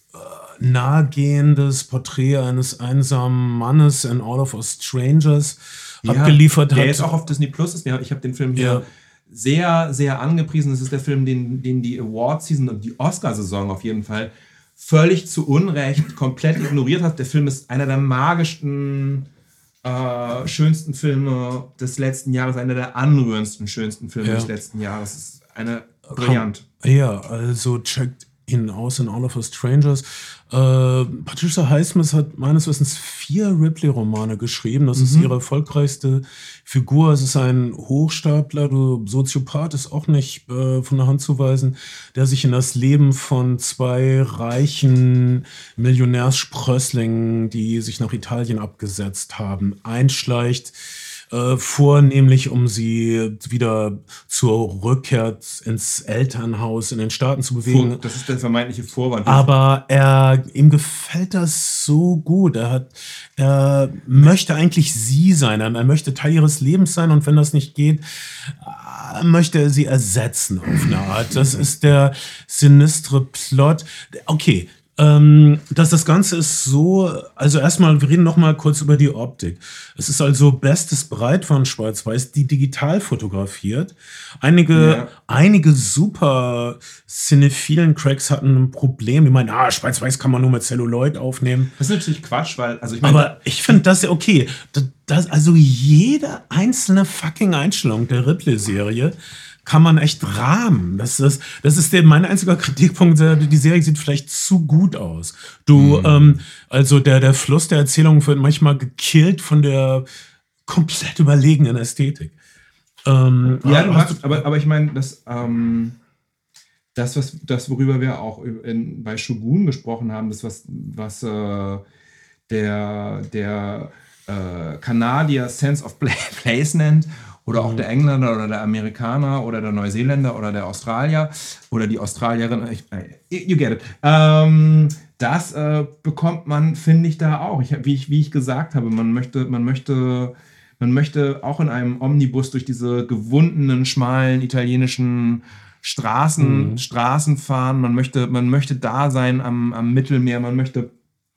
nahegehendes Porträt eines einsamen Mannes in All of Us Strangers abgeliefert der hat. jetzt auch auf Disney Plus ist. Ja, ich habe den Film hier Ja. sehr, sehr angepriesen. Das ist der Film, den, den die Award-Season und die Oscar-Saison auf jeden Fall völlig zu Unrecht komplett ignoriert hat. Der Film ist einer der magischsten, äh, schönsten Filme des letzten Jahres, einer der anrührendsten, schönsten Filme Ja. des letzten Jahres. Es ist eine brillant. Ja, also checkt ihn aus in All of Us Strangers. Äh, Patricia Highsmith hat meines Wissens vier Ripley-Romane geschrieben. Das ist ihre erfolgreichste Figur. Es ist ein Hochstapler, du Soziopath, ist auch nicht äh, von der Hand zu weisen, der sich in das Leben von zwei reichen Millionärssprösslingen, die sich nach Italien abgesetzt haben, einschleicht. Äh, vornehmlich, um sie wieder zur Rückkehr ins Elternhaus in den Staaten zu bewegen. Das ist der vermeintliche Vorwand. Aber er, ihm gefällt das so gut. Er hat, er möchte eigentlich sie sein. Er möchte Teil ihres Lebens sein. Und wenn das nicht geht, äh, möchte er sie ersetzen auf eine Art. Das ist der sinistre Plot. Okay. Ähm, dass das Ganze ist so, also erstmal, wir reden noch mal kurz über die Optik. Es ist also bestes Breit von Schwarz-Weiß, die digital fotografiert. Einige, Ja. einige super cinephilen Cracks hatten ein Problem. Die meinen, ah, Schwarz-Weiß kann man nur mit Celluloid aufnehmen. Das ist natürlich Quatsch, weil, also ich meine, Aber ich finde das ja okay. Das, das, also jede einzelne fucking Einstellung der Ripley-Serie kann man echt rahmen. Das ist, das ist der, mein einziger Kritikpunkt. Die Serie sieht vielleicht zu gut aus. Du, ähm, also der, der Fluss der Erzählung wird manchmal gekillt von der komplett überlegenen Ästhetik. Ähm, ja, du hast hast, aber, aber ich meine, das, ähm, das, was, das, worüber wir auch in, bei Shogun gesprochen haben, das, was, was äh, der, der äh, Kanadier Sense of Place nennt, oder auch der Engländer oder der Amerikaner oder der Neuseeländer oder der Australier oder die Australierin, ich, you get it. Ähm, das äh, bekommt man, finde ich, da auch. Ich, wie, ich, wie ich gesagt habe, man möchte, man möchte, man möchte auch in einem Omnibus durch diese gewundenen, schmalen italienischen Straßen, mhm. Straßen fahren. Man möchte, man möchte da sein am, am Mittelmeer. Man möchte.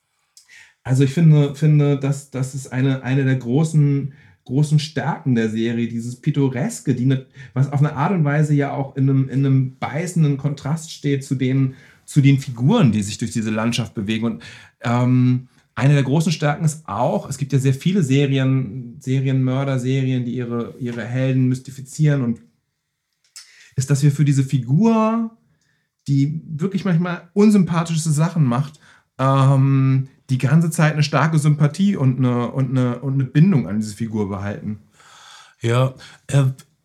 Also ich finde, finde, dass das ist eine, eine der großen großen Stärken der Serie, dieses Pittoreske, die ne, was auf eine Art und Weise ja auch in einem, in einem beißenden Kontrast steht zu den, zu den Figuren, die sich durch diese Landschaft bewegen. Und ähm, eine der großen Stärken ist auch, es gibt ja sehr viele Serien, Serienmörder-Serien, die ihre, ihre Helden mystifizieren, und ist, dass wir für diese Figur, die wirklich manchmal unsympathische Sachen macht, ähm, die ganze Zeit eine starke Sympathie und eine, und eine, und eine Bindung an diese Figur behalten. Ja, äh,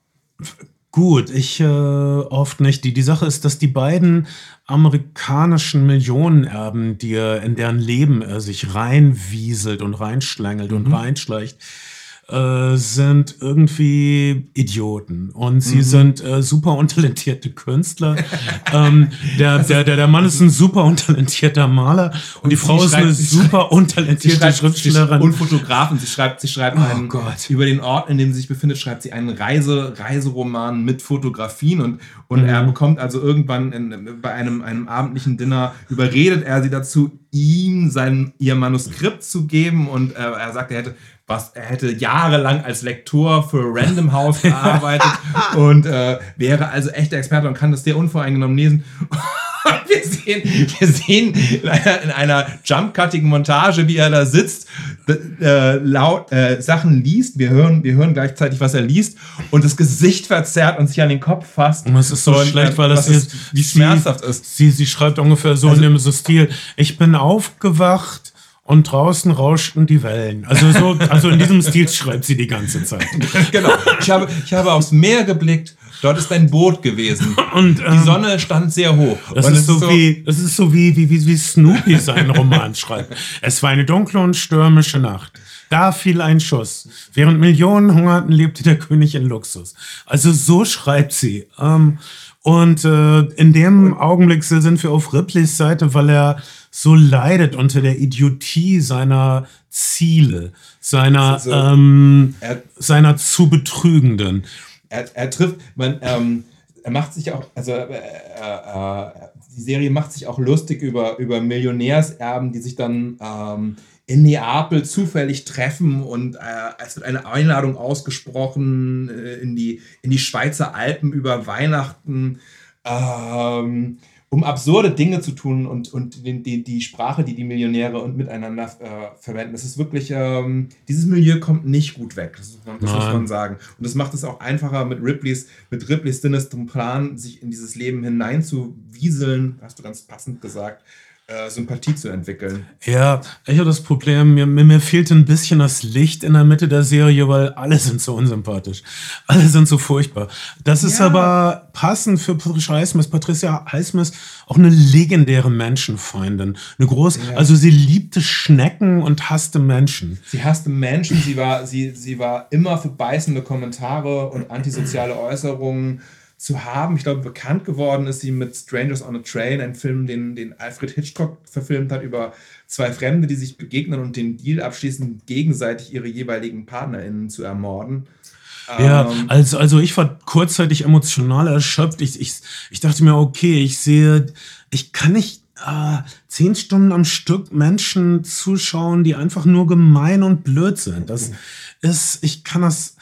gut, ich äh, oft nicht. Die, die Sache ist, dass die beiden amerikanischen Millionenerben, die er, in deren Leben er sich reinwieselt und reinschlängelt mhm. und reinschleicht, äh, sind irgendwie Idioten. Und sie mhm. sind äh, super untalentierte Künstler. ähm, der, der, der, der Mann ist ein super untalentierter Maler und, und die Frau ist eine super untalentierte schreibt, Schriftstellerin. Und Fotografin. Sie schreibt, sie schreibt oh einen, Gott. über den Ort, in dem sie sich befindet, schreibt sie einen Reise, Reiseroman mit Fotografien und, und mhm. er bekommt also irgendwann in, bei einem, einem abendlichen Dinner, überredet er sie dazu, ihm sein, ihr Manuskript zu geben und äh, er sagt, er hätte was er hätte jahrelang als Lektor für Random House gearbeitet und äh, wäre also echter Experte und kann das sehr unvoreingenommen lesen. Und wir sehen, wir sehen in einer, in einer Jump-Cutting-Montage, wie er da sitzt, äh, laut äh, Sachen liest. Wir hören, wir hören gleichzeitig, was er liest und das Gesicht verzerrt und sich an den Kopf fasst. Und es ist so und, schlecht, weil das ist, wie schmerzhaft sie, ist. Sie, sie schreibt ungefähr so also, in dem so Stil: Ich bin aufgewacht und draußen rauschten die Wellen. Also so, also in diesem Stil schreibt sie die ganze Zeit. Genau. Ich habe, ich habe aufs Meer geblickt. Dort ist ein Boot gewesen. Und ähm, die Sonne stand sehr hoch. Das, ist, so so wie, das ist so wie, wie, wie, wie Snoopy seinen Roman schreibt. Es war eine dunkle und stürmische Nacht. Da fiel ein Schuss. Während Millionen hungerten, lebte der König in Luxus. Also so schreibt sie. Ähm, und äh, in dem Augenblick sind wir auf Ripleys Seite, weil er so leidet unter der Idiotie seiner Ziele, seiner, so, ähm, er, seiner zu betrügenden. Er, er trifft, man, ähm, er macht sich auch, also äh, äh, die Serie macht sich auch lustig über, über Millionärserben, die sich dann ähm, in Neapel zufällig treffen und äh, es wird eine Einladung ausgesprochen äh, in, die, in die Schweizer Alpen über Weihnachten, ähm, um absurde Dinge zu tun und, und die, die, die Sprache, die die Millionäre und miteinander äh, verwenden. Das ist wirklich, ähm, dieses Milieu kommt nicht gut weg, das, muss man, das muss man sagen. Und das macht es auch einfacher, mit Ripleys, mit Ripleys sinistrem Plan, sich in dieses Leben hineinzuwieseln, hast du ganz passend gesagt, äh, Sympathie zu entwickeln. Ja, ich habe das Problem, mir, mir, mir fehlt ein bisschen das Licht in der Mitte der Serie, weil alle sind so unsympathisch. Alle sind so furchtbar. Das ja. ist aber passend für Patricia Highsmith. Patricia Highsmith, auch eine legendäre Menschenfeindin. Eine große, ja. Also sie liebte Schnecken und hasste Menschen. Sie hasste Menschen, sie war, sie, sie war immer für beißende Kommentare und antisoziale Äußerungen zu haben. Ich glaube, bekannt geworden ist sie mit Strangers on a Train, ein Film, den, den Alfred Hitchcock verfilmt hat, über zwei Fremde, die sich begegnen und den Deal abschließen, gegenseitig ihre jeweiligen PartnerInnen zu ermorden. Ja, ähm, also, also ich war kurzzeitig emotional erschöpft. Ich, ich, ich dachte mir, okay, ich sehe, ich kann nicht äh, zehn Stunden am Stück Menschen zuschauen, die einfach nur gemein und blöd sind. Das ist, ich kann das...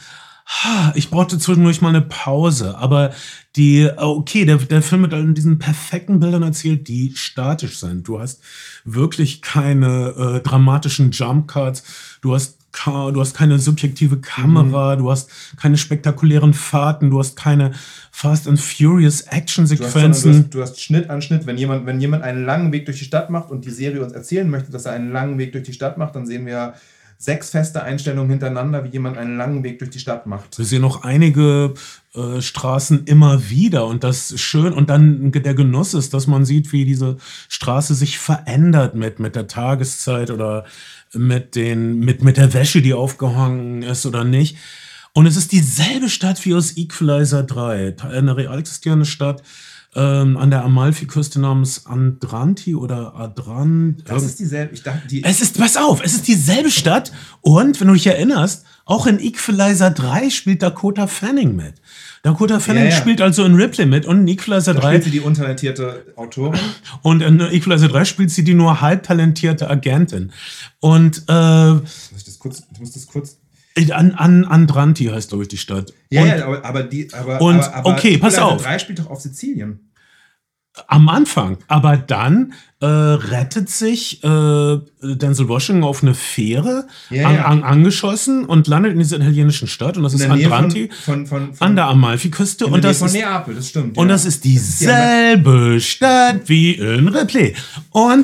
Ich brauchte zwischendurch mal eine Pause, aber die, okay, der, der Film hat in diesen perfekten Bildern erzählt, die statisch sind. Du hast wirklich keine äh, dramatischen Jump-Cuts, du hast, du hast keine subjektive Kamera, mhm. du hast keine spektakulären Fahrten, du hast keine Fast and Furious Action-Sequenzen. Du hast, du hast Schnitt an Schnitt. Wenn jemand, wenn jemand einen langen Weg durch die Stadt macht und die Serie uns erzählen möchte, dass er einen langen Weg durch die Stadt macht, dann sehen wir sechs feste Einstellungen hintereinander, wie jemand einen langen Weg durch die Stadt macht. Wir sehen noch einige äh, Straßen immer wieder und das ist schön. Und dann der Genuss ist, dass man sieht, wie diese Straße sich verändert mit, mit der Tageszeit oder mit, den, mit, mit der Wäsche, die aufgehangen ist oder nicht. Und es ist dieselbe Stadt wie aus Equalizer drei, eine real existierende Stadt, Ähm, an der Amalfiküste namens Andranti oder Adran. Das ist dieselbe. Ich dachte, die es ist, pass auf, es ist dieselbe Stadt. Und wenn du dich erinnerst, auch in Equalizer drei spielt Dakota Fanning mit. Dakota Fanning ja, ja. spielt also in Ripley mit und in Equalizer da drei. Spielt sie die untalentierte Autorin. Und in Equalizer drei spielt sie die nur halb talentierte Agentin. Und äh, muss ich das kurz, ich muss das kurz. An, an, Andranti heißt, glaube ich, die Stadt. Ja, und, ja, aber, aber die. Aber, und, aber, aber okay, pass auf. drei spielt doch auf Sizilien. Am Anfang. Aber dann äh, rettet sich äh, Denzel Washington auf eine Fähre, ja, an, ja. an, angeschossen und landet in dieser italienischen Stadt. Und das ist Andranti von, von, von, von, an der Amalfiküste. In und der das Nähe von ist, Neapel, das stimmt. Und ja. das ist dieselbe Stadt wie in Ripley. Und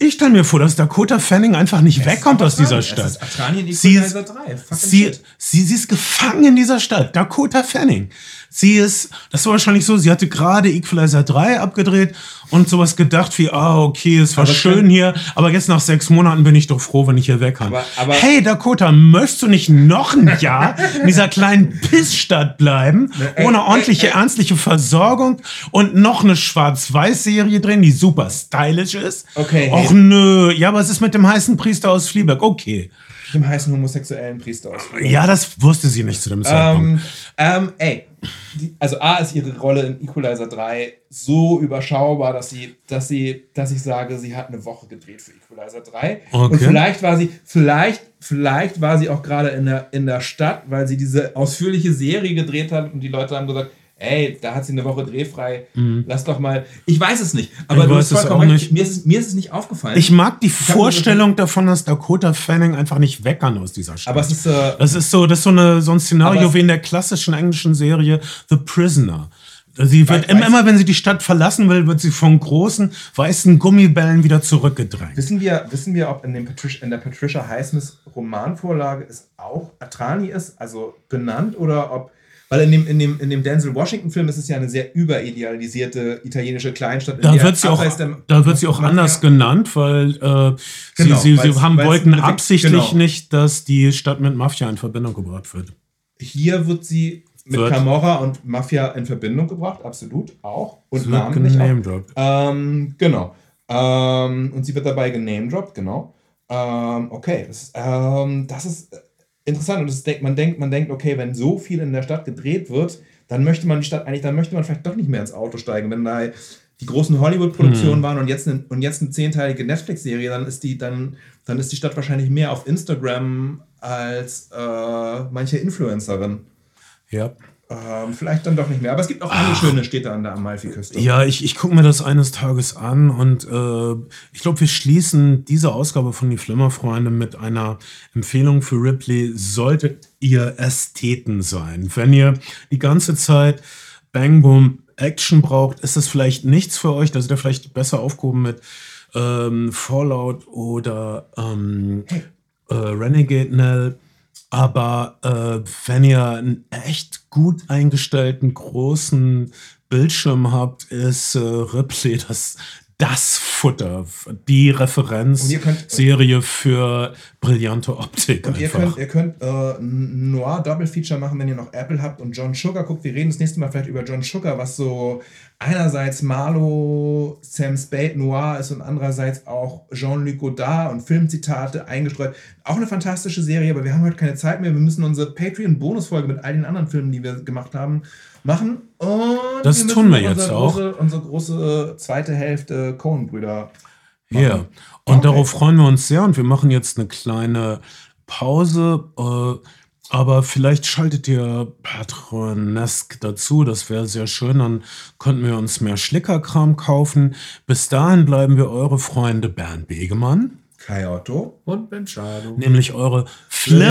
Ich stelle mir vor, dass Dakota Fanning einfach nicht wegkommt aus dieser Stadt. Es ist Atrani in Sie ist, Equalizer drei. Fucking sie, shit. sie, sie ist gefangen in dieser Stadt. Dakota Fanning. Sie ist, das war wahrscheinlich so, sie hatte gerade Equalizer drei abgedreht und sowas gedacht wie, ah, okay, es war Aber schön können- hier, aber jetzt nach sechs Monaten bin ich doch froh, wenn ich hier weg kann. Aber- aber- hey, Dakota, möchtest du nicht noch ein Jahr in dieser kleinen Pissstadt bleiben, ey, ohne ey, ordentliche, ey. ernstliche Versorgung und noch eine Schwarz-Weiß-Serie drehen, die super stylisch ist? Okay, Och hey. nö, ja, aber es ist mit dem heißen Priester aus Flieberg, okay. Dem heißen homosexuellen Priester aus. Ja, das wusste sie nicht zu dem Zeitpunkt. Ähm, ähm, ey, die, also A ist ihre Rolle in Equalizer drei so überschaubar, dass sie, dass sie, dass ich sage, sie hat eine Woche gedreht für Equalizer drei. Okay. Und vielleicht war sie, vielleicht, vielleicht war sie auch gerade in der, in der Stadt, weil sie diese ausführliche Serie gedreht hat und die Leute haben gesagt, ey, da hat sie eine Woche drehfrei, lass doch mal. Ich weiß es nicht, aber Ich du weiß hast es vollkommen auch recht. nicht. Mir ist, es, mir ist es nicht aufgefallen. Ich mag die hab mir Vorstellung davon, dass Dakota Fanning einfach nicht weg kann aus dieser Stadt. aber es ist, äh, das ist so, das ist so, eine, so ein Aber Szenario es- wie in der klassischen englischen Serie The Prisoner. Sie wird Weiß- immer, weiß- immer, wenn sie die Stadt verlassen will, wird sie von großen weißen Gummibällen wieder zurückgedrängt. Wissen wir, wissen wir, ob in, dem Patricia, in der Patricia Highsmith Romanvorlage es auch Atrani ist, also benannt, oder ob, weil in dem, in dem, in dem Denzel Washington-Film ist es ja eine sehr überidealisierte italienische Kleinstadt. in Da der wird sie auch, abseits der- da wird sie auch Mafia- anders genannt, weil äh, Genau, sie, sie, weil's- sie haben, weil's wollten eine Fik- absichtlich genau. nicht, dass die Stadt mit Mafia in Verbindung gebracht wird. Hier wird sie mit Wird. Camorra und Mafia in Verbindung gebracht, absolut, auch. Und Es wird namentlich auch. genamedroppt. Ähm, genau. Ähm, und sie wird dabei genamedroppt, genau. Ähm, okay, das ist, ähm, das ist interessant. Und das denkt, man, denkt, man denkt, okay, wenn so viel in der Stadt gedreht wird, dann möchte man die Stadt eigentlich, dann möchte man vielleicht doch nicht mehr ins Auto steigen. Wenn da die großen Hollywood-Produktionen Hm. waren und jetzt, eine, und jetzt eine zehnteilige Netflix-Serie, dann ist die, dann, dann ist die Stadt wahrscheinlich mehr auf Instagram als äh, manche Influencerin. Ja. Ähm, vielleicht dann doch nicht mehr. Aber es gibt auch andere schöne Städte an der Amalfiküste. Ja, ich, ich gucke mir das eines Tages an und äh, ich glaube, wir schließen diese Ausgabe von Die Flimmerfreunde mit einer Empfehlung für Ripley. Solltet ihr Ästheten sein. Wenn ihr die ganze Zeit Bang Boom Action braucht, ist das vielleicht nichts für euch. Da seid ihr vielleicht besser aufgehoben mit ähm, Fallout oder ähm, äh, Renegade Nell. Aber äh, wenn ihr einen echt gut eingestellten großen Bildschirm habt, ist äh, Ripley das, das Futter, die Und ihr könnt- Referenzserie für brillante Optik. Und ihr einfach. könnt, ihr könnt äh, ein Noir-Double-Feature machen, wenn ihr noch Apple habt und John Sugar guckt. Wir reden das nächste Mal vielleicht über John Sugar, was so einerseits Marlowe, Sam Spade Noir ist und andererseits auch Jean-Luc Godard und Filmzitate eingestreut. Auch eine fantastische Serie, aber wir haben heute keine Zeit mehr. Wir müssen unsere Patreon-Bonusfolge mit all den anderen Filmen, die wir gemacht haben, machen. Und Das wir müssen tun wir noch jetzt unsere auch. Große, unsere große zweite Hälfte Coen-Brüder machen. Ja, und Okay. darauf freuen wir uns sehr und wir machen jetzt eine kleine Pause, äh, aber vielleicht schaltet ihr Patronesk dazu, das wäre sehr schön, dann könnten wir uns mehr Schlickerkram kaufen. Bis dahin bleiben wir eure Freunde Bernd Begemann, Kai Otto. Und Ben Schado. nämlich eure Flim